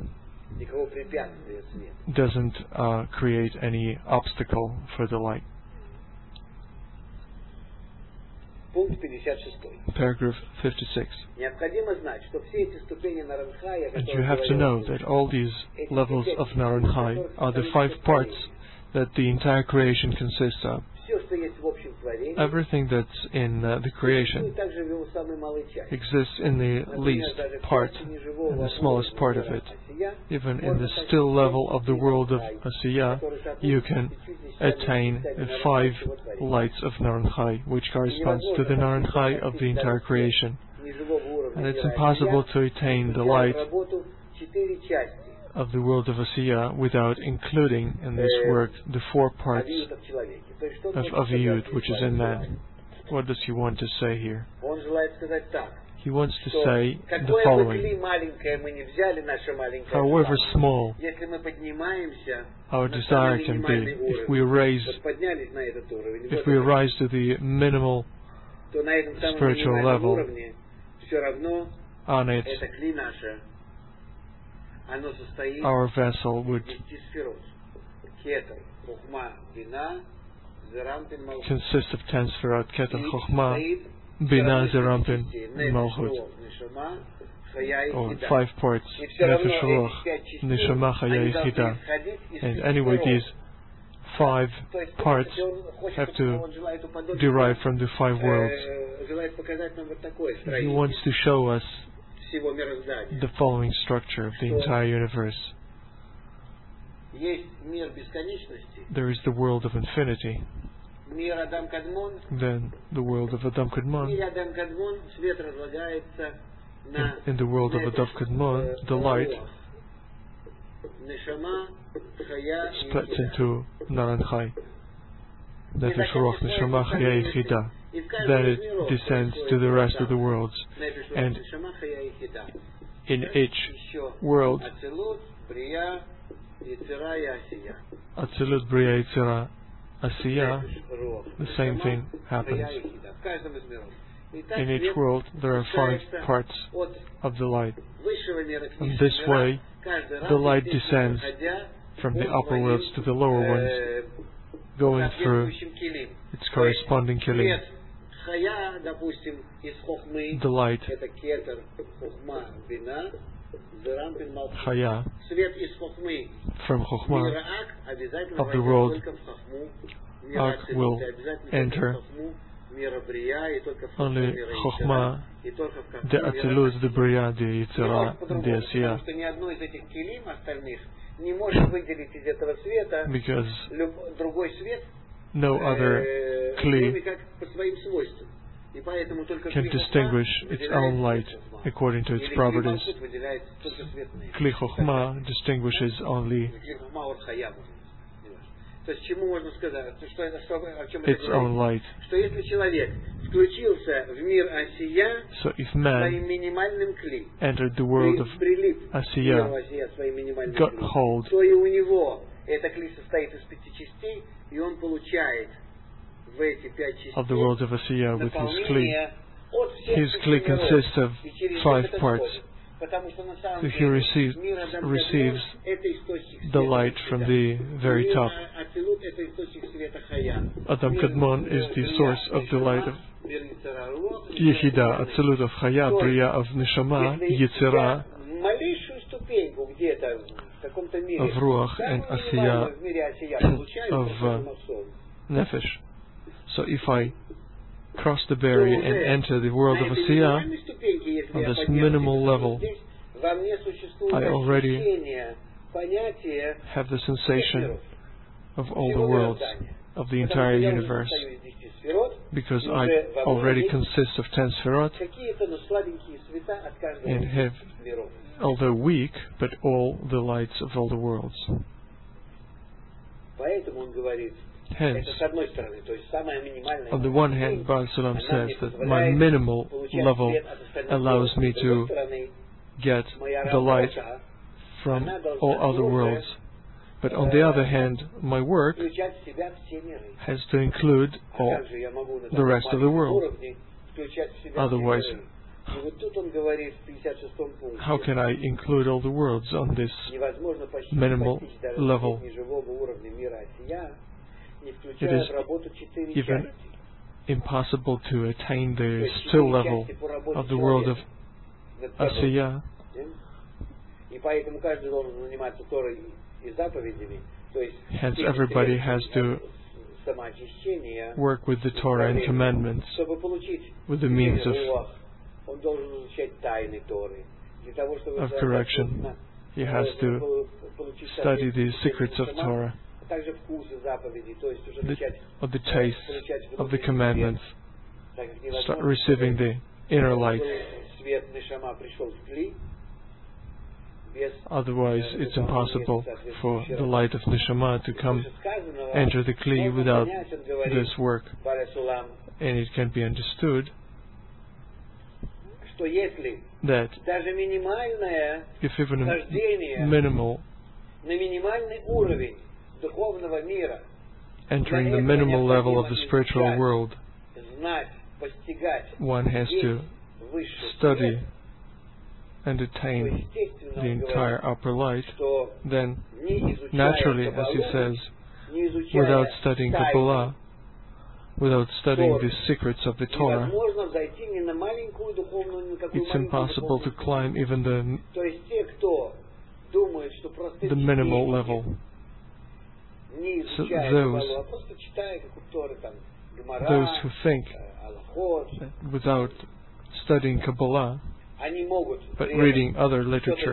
doesn't uh, create any obstacle for the light. Paragraph fifty-six. And you have to know that all these levels of Naranjai are the five parts that the entire creation consists of. Everything that's in uh, the creation exists in the least part, in the smallest part of it. Even in the still level of the world of Asiya, you can attain five lights of Naranjai, which corresponds to the Naranjai of the entire creation. And it's impossible to attain the light of the world of Asiya without including in this work the four parts of, of Yud, which is in man. What does he want to say here? He wants to say the following: however small our desire can be, if we raise, if we rise to the minimal spiritual level, on it, our vessel would consist of ten sferot, Keter, Chokhmah, Bina, Zerampin, Malchut, or five parts, Nefesh, Ruach, Neshama, Chaya, Yechida. And anyway, these five parts have to derive from the five worlds. He wants to show us the following structure of the entire universe. There is the world of infinity, then the world of Adam Kadmon. In, in the world of Adam Kadmon, the light splits into Nar and Chai. Nefesh, Ruach, Neshama, Chaya, Yechida. Then it descends to the rest of the worlds. And in each world, Atzilut, Bria, Yetzirah, Asiya, the same thing happens. In each world, there are five parts of the light. In this way, the light descends from the upper worlds to the lower ones, going through its corresponding kelim. The light, Chaya, from Chokhmah of the world, Ak will enter only Chokhmah, the Atzilut, the Bria, the Yetzirah, the Asiya. Because no other Kli can distinguish its own light according to its properties. Kli Chokhmah distinguishes only its own light. So if man entered the world of Asiya, got hold of the world of Asiya with his Kli, his Kli consists of five parts. So he receives, receives the light from the very top. Adam Kadmon is the source of the light of Yechida, Atzilut of Chaya, Bria of Neshama, Yetzirah of Ruach, and Asiya of uh, Nefesh. So if I cross the barrier and enter the world of Asiya, on this minimal level, I already have the sensation of all the worlds, of the entire universe, because I already consist of ten Sefirot and have, although weak, but all the lights of all the worlds. Hence, on the one hand, Baal Sulam says that my minimal level allows me to get the light from all other worlds. But on the other hand, my work has to include all the rest of the world. Otherwise, how can I include all the worlds on this minimal level? It is even impossible to attain the still level of the world of Asiya. Hence, everybody has to work with the Torah and commandments with the means of, of correction. He has to study the secrets of Torah, the, of the taste of the commandments, start receiving the inner light. Otherwise, it's impossible for the light of Neshama to come enter the Kli without this work. And it can be understood that if even a minimal entering the minimal level of the spiritual world, one has to study and attain the entire upper light, then naturally, as he says, without studying Kabbalah, without studying the secrets of the Torah, it's impossible to climb even the, the minimal level. So those, those who think that without studying Kabbalah, but reading other literature,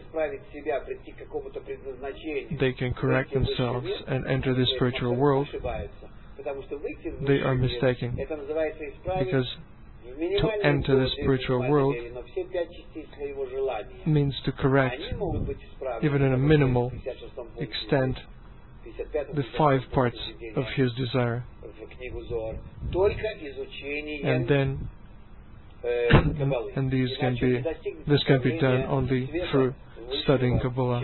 they can correct themselves and enter the spiritual world, they are mistaken. Because to enter the spiritual world means to correct, even in a minimal extent, the five parts of his desire. And then and these can be this can be done only through studying Kabbalah.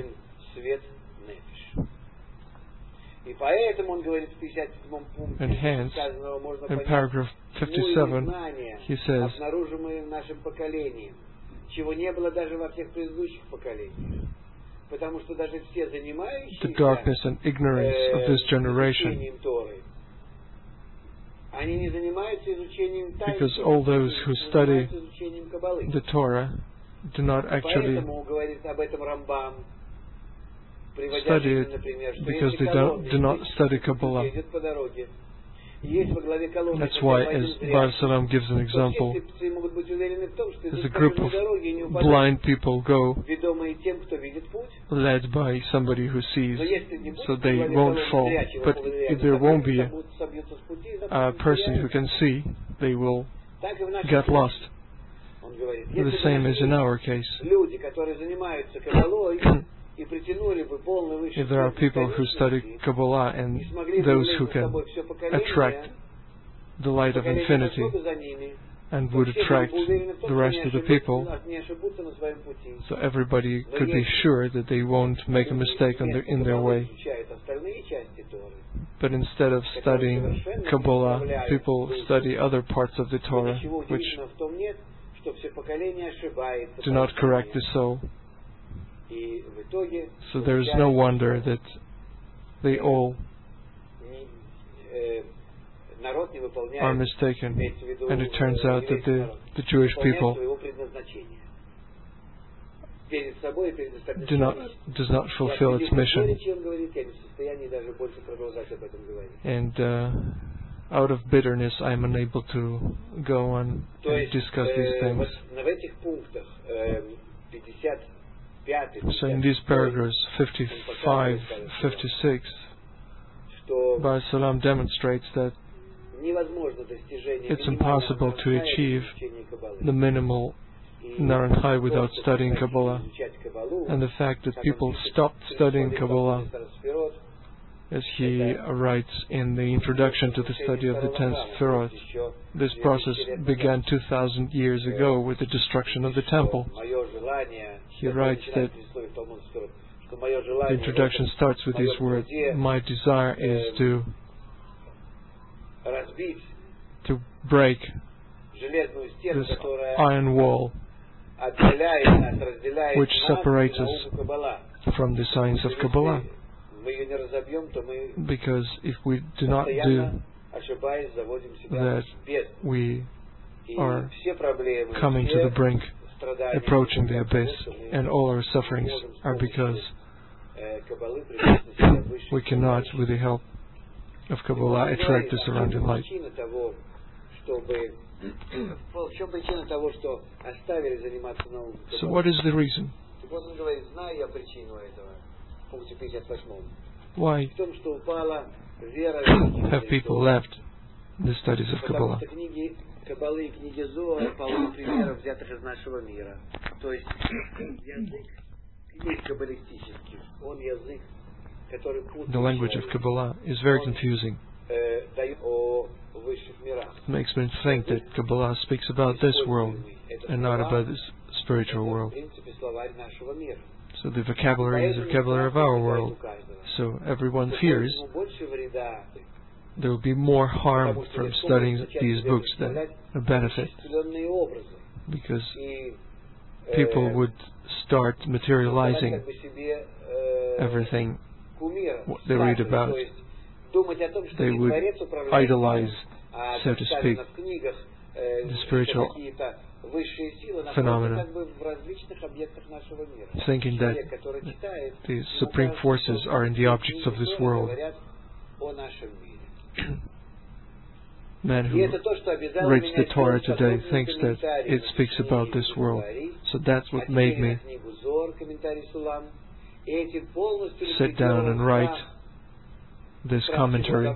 And hence, in paragraph fifty-seven, he says, the darkness and ignorance of this generation, because all those who study the Torah do not actually study it, because they don't, do not study Kabbalah. That's why, as Baal Salam gives an example, as a group of blind people go, led by somebody who sees, so they won't fall. But if there won't be a, a person who can see, they will get lost. The same is in our case. If there are people who study Kabbalah and those who can attract the light of infinity and would attract the rest of the people, so everybody could be sure that they won't make a mistake on their, in their way. But instead of studying Kabbalah, people study other parts of the Torah which do not correct the soul. So there is no wonder that they all are mistaken, and it turns out that the, the Jewish people do not does not fulfill its mission. And uh, out of bitterness, I am unable to go on and discuss these things. So in these paragraphs fifty-five, fifty-six, Baal Salam demonstrates that it's impossible to achieve the minimal Naran Chai without studying Kabbalah. And the fact that people stopped studying Kabbalah, as he writes in the introduction to the study of the ten Sefirot, this process began two thousand years ago with the destruction of the temple. He writes that the introduction starts with these words, my desire is to to break this iron wall which separates us from the science of Kabbalah. Because if we do not do that, we are coming to the brink, approaching the abyss, and all our sufferings are because we cannot, with the help of Kabbalah, attract the surrounding light. So what is the reason? Why have people left the studies of Kabbalah? The language of Kabbalah is very confusing. It makes me think that Kabbalah speaks about this world and not about this spiritual world. So the vocabulary is the vocabulary of our world. So everyone fears there will be more harm from studying these books than a benefit, because people would start materializing everything what they read about. They would idolize so to speak, the spiritual phenomena, thinking that the supreme forces are in the objects of this world. Man who reads the Torah today thinks that it speaks about this world. So that's what made me sit down and write this commentary.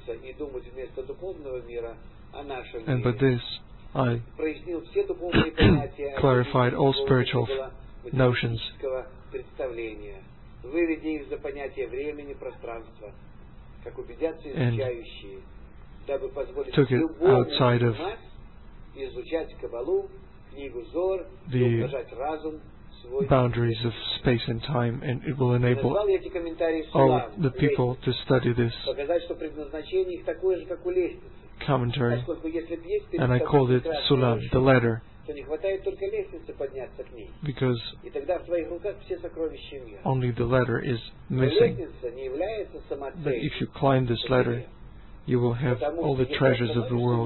And by this, I clarified all spiritual notions and took it outside of the boundaries of space and time, and it will enable all the people to study this commentary. And I called it Sulam, the ladder, because only the ladder is missing. But if you climb this ladder, you will have all the treasures of the world.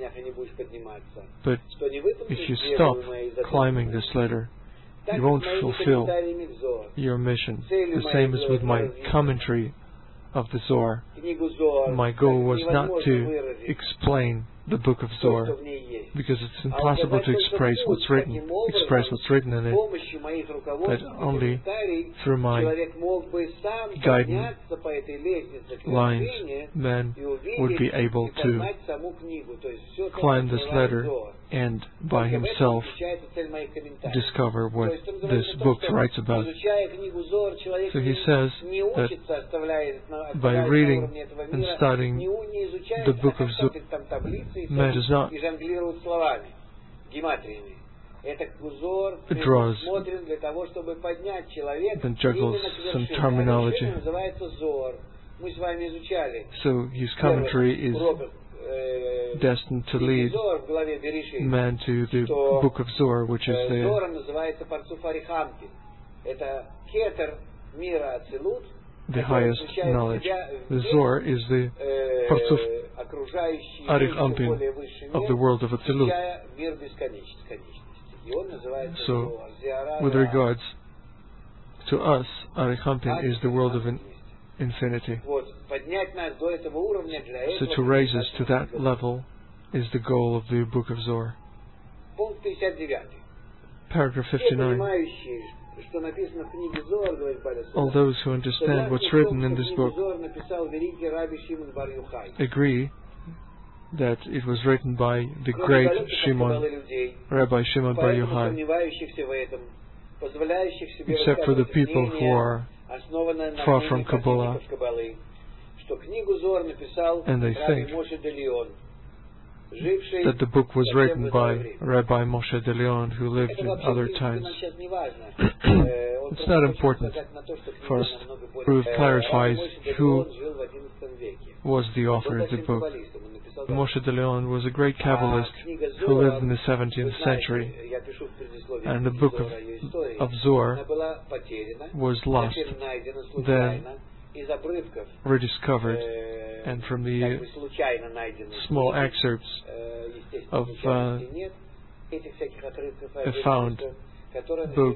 But if you stop climbing this ladder, you won't fulfill your mission. The same as with my commentary of the Zohar. My goal was not to explain the book of Zohar, because it's impossible to express what's written, express what's written in it, but only through my guiding lines, man would be able to climb this ladder and by himself discover what this book writes about. So he says that by reading and studying the book of Zohar, man does not draws and juggles some terminology. So his commentary is destined to lead man to the book of Zohar, which is the the highest knowledge. The Zohar is the Parzuf Arich Ampin of the world of Atzilut. So, with regards to us, Arich Ampin is the world of in infinity. So to raise us to that level is the goal of the book of Zohar. Paragraph fifty-nine. All those who understand what's written in this book agree that it was written by the great Shimon, Rabbi Shimon Bar Yochai, except for the people who are far from Kabbalah, and they think that the book was written by Rabbi Moshe de Leon, who lived in other times. It's not important. First, Ruth clarifies who was the author of the book. Moshe de Leon was a great Kabbalist who lived in the seventeenth century, and the book of, of Zohar was lost, then rediscovered, and from the small excerpts of uh, a found book,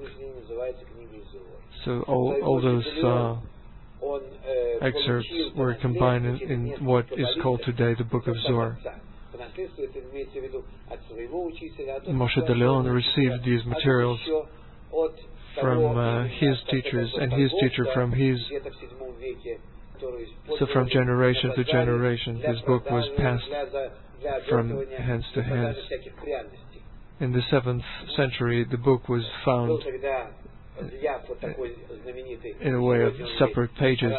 so all, all those uh, excerpts were combined in, in what is called today the Book of Zohar. Moshe de Leon received these materials from uh, his teachers and his teacher from his. So from generation to generation, this book was passed from hands to hands. In the seventh century, the book was found in a way of separate pages.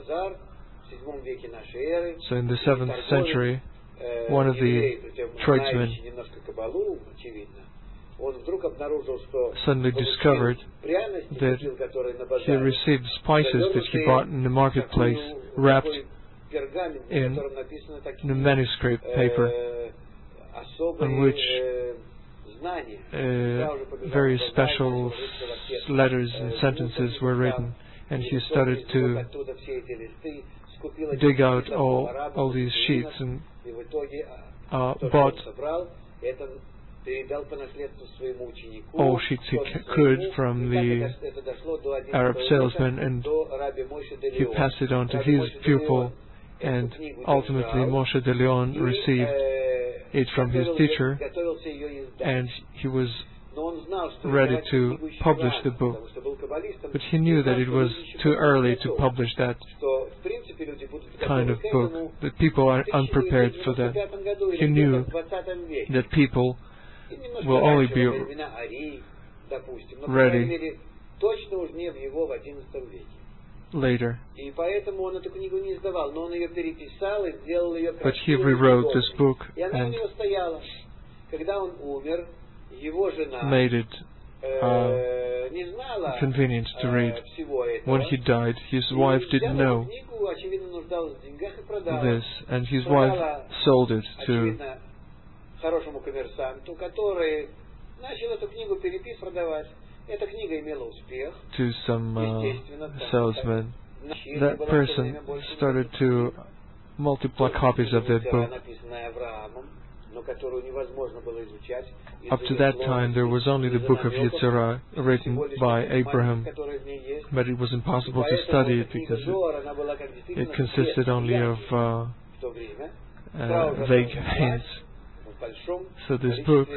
So in the seventh century, one of the tradesmen suddenly discovered that he received spices that he bought in the marketplace wrapped in a manuscript paper on which uh, very special letters and sentences were written, and he started to dig out all, all these sheets, and uh, bought all sheets he could from the Arab salesman, and he passed it on to his pupil, and ultimately Moshe de Leon received it from his teacher, and he was ready to publish the book. But he knew that it was too early to publish that kind of book, that people are unprepared for that. He knew that people will only be ready later. But he rewrote this book and made it uh, convenient to read. When he died, his wife didn't know this, and his wife sold it to to some uh, salesman. That person started to multiply copies of that book. Up to that time, there was only the book of Yetzirah written by Abraham, but it was impossible to study it because it, it consisted only of uh, uh, vague hints. So this book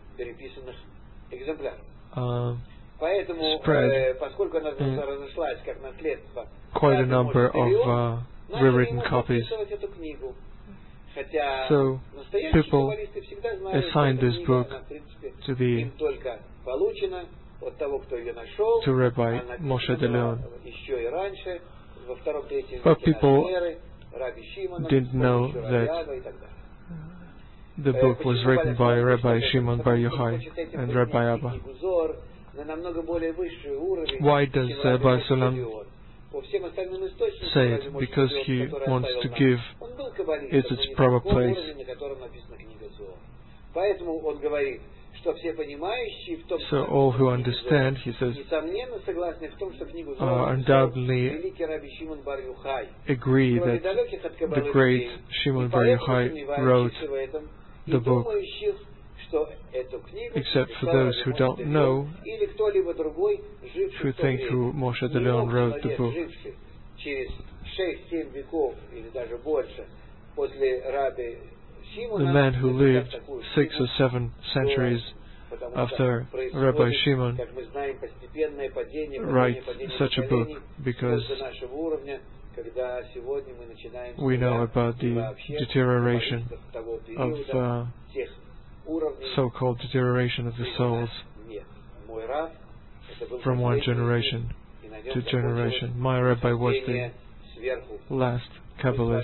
uh, spread in quite a number of uh, rewritten copies. So people assigned this book to the to Rabbi Moshe de Leon. But people didn't know that the book was written by Rabbi Shimon Bar Yochai and Rabbi Abba. Why does uh, Baal Sulam say it? Because he wants to give it its proper place. So all who understand, he says, uh, undoubtedly agree that the great Shimon Bar Yochai wrote the book, except for those who don't know, who think who Moshe de Leon wrote the book. The man who lived six or seven centuries after Rabbi Shimon write such a book, because we know about the deterioration of uh, so-called deterioration of the souls from one generation to generation. My rabbi was the last Kabbalist,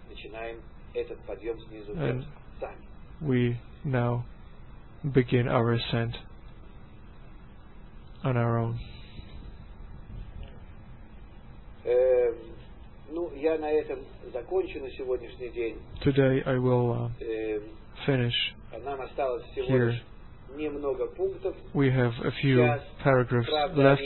and we now begin our ascent on our own. Today I will uh, finish here. We have a few paragraphs left.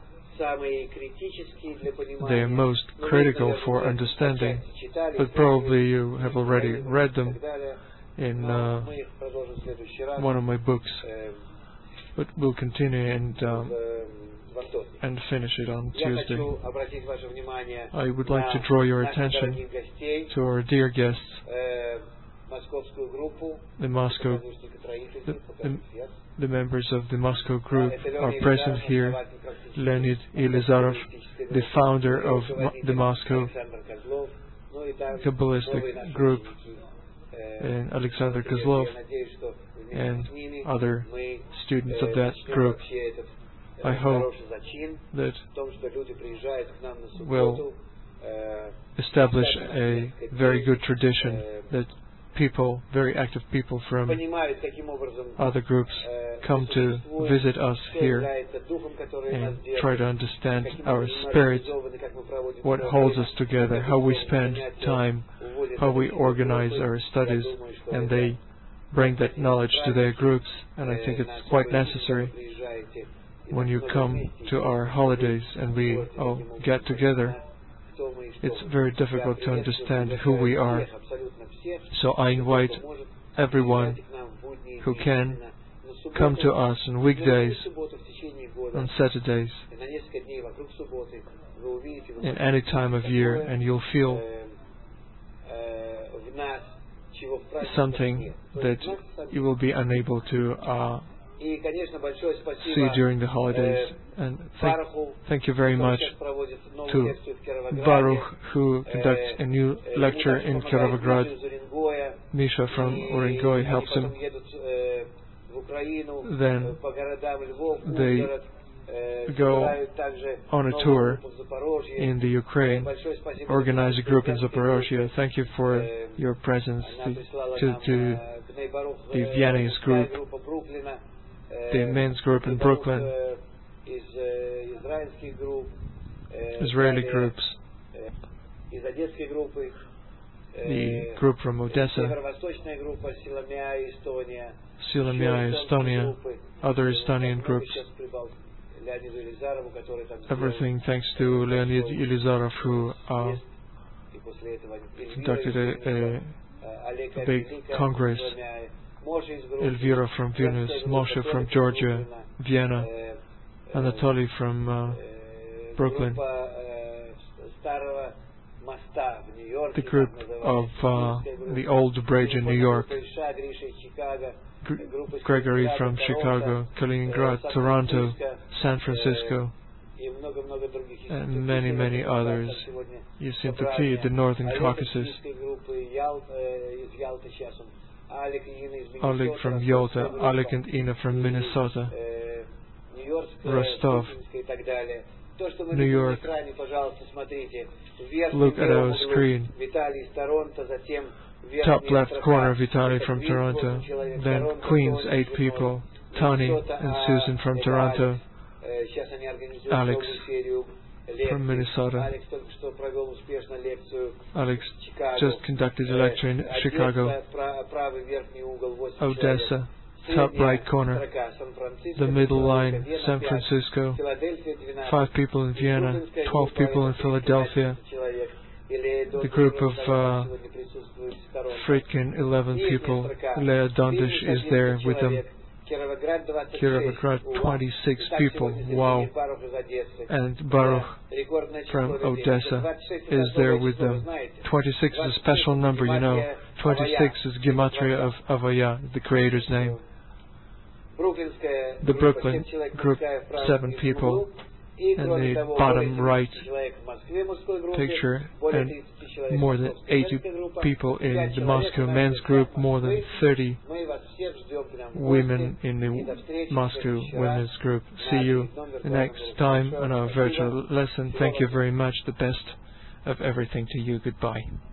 They are most critical for understanding, but probably you have already read them in uh, one of my books. But we'll continue and um, and finish it on Tuesday. I would like to draw your attention to our dear guests, the Moscow, the, the, the members of the Moscow group are present here. Leonid Elizarov, the founder of Mo the Moscow Kabbalistic group, and Alexander Kozlov, and other students of that group. I hope that will establish a very good tradition, that people, very active people from other groups come to visit us here and try to understand our spirit, what holds us together, how we spend time, how we organize our studies, and they bring that knowledge to their groups. And I think it's quite necessary when you come to our holidays and we all get together. It's very difficult to understand who we are. So I invite everyone who can come to us on weekdays, on Saturdays, in any time of year, and you'll feel something that you will be unable to uh, see during the holidays. And thank, thank you very much to Baruch, who conducts a new lecture in Kirovograd. Misha from Urengoy helps him. Then they go on a tour in the Ukraine, organize a group in Zaporozhye. Thank you for your presence to, to, to the Viennese group, the men's group in Brooklyn, Israeli groups, the group from Odessa, Silamia, Estonia, other Estonian groups. Everything thanks to Leonid Elizarov, who uh, conducted a, a, a big congress. Elvira from Vilnius, Moshe from Georgia, Vienna, Anatoly from uh, Brooklyn. The group of uh, the old bridge in New York. G Gregory from Chicago, Kaliningrad, Toronto, San Francisco, and many, many others. You seem to see the Northern Caucasus. Oleg from Yalta, Oleg and Ina from Minnesota, Rostov, New York. Look at our screen. Top left corner, Vitaly from Toronto. Then Queens, eight people. Tony and Susan from Toronto. Alex from Minnesota. Alex just conducted a lecture in Chicago. Odessa, top right corner. The middle line, San Francisco. Five people in Vienna, twelve people in Philadelphia. The group of uh, Fritkin, eleven people. Lea Dondish is there with them. Kirovograd, twenty-six people. Wow. And Baruch from Odessa is there with them. twenty-six is a special number, you know. twenty-six is Gematria of Avaya, the Creator's name. The Brooklyn group, seven people. And the bottom right picture, and more than eighty people in the Moscow men's group, more than thirty women in the Moscow women's group. See you next time on our virtual lesson. Thank you very much. The best of everything to you. Goodbye.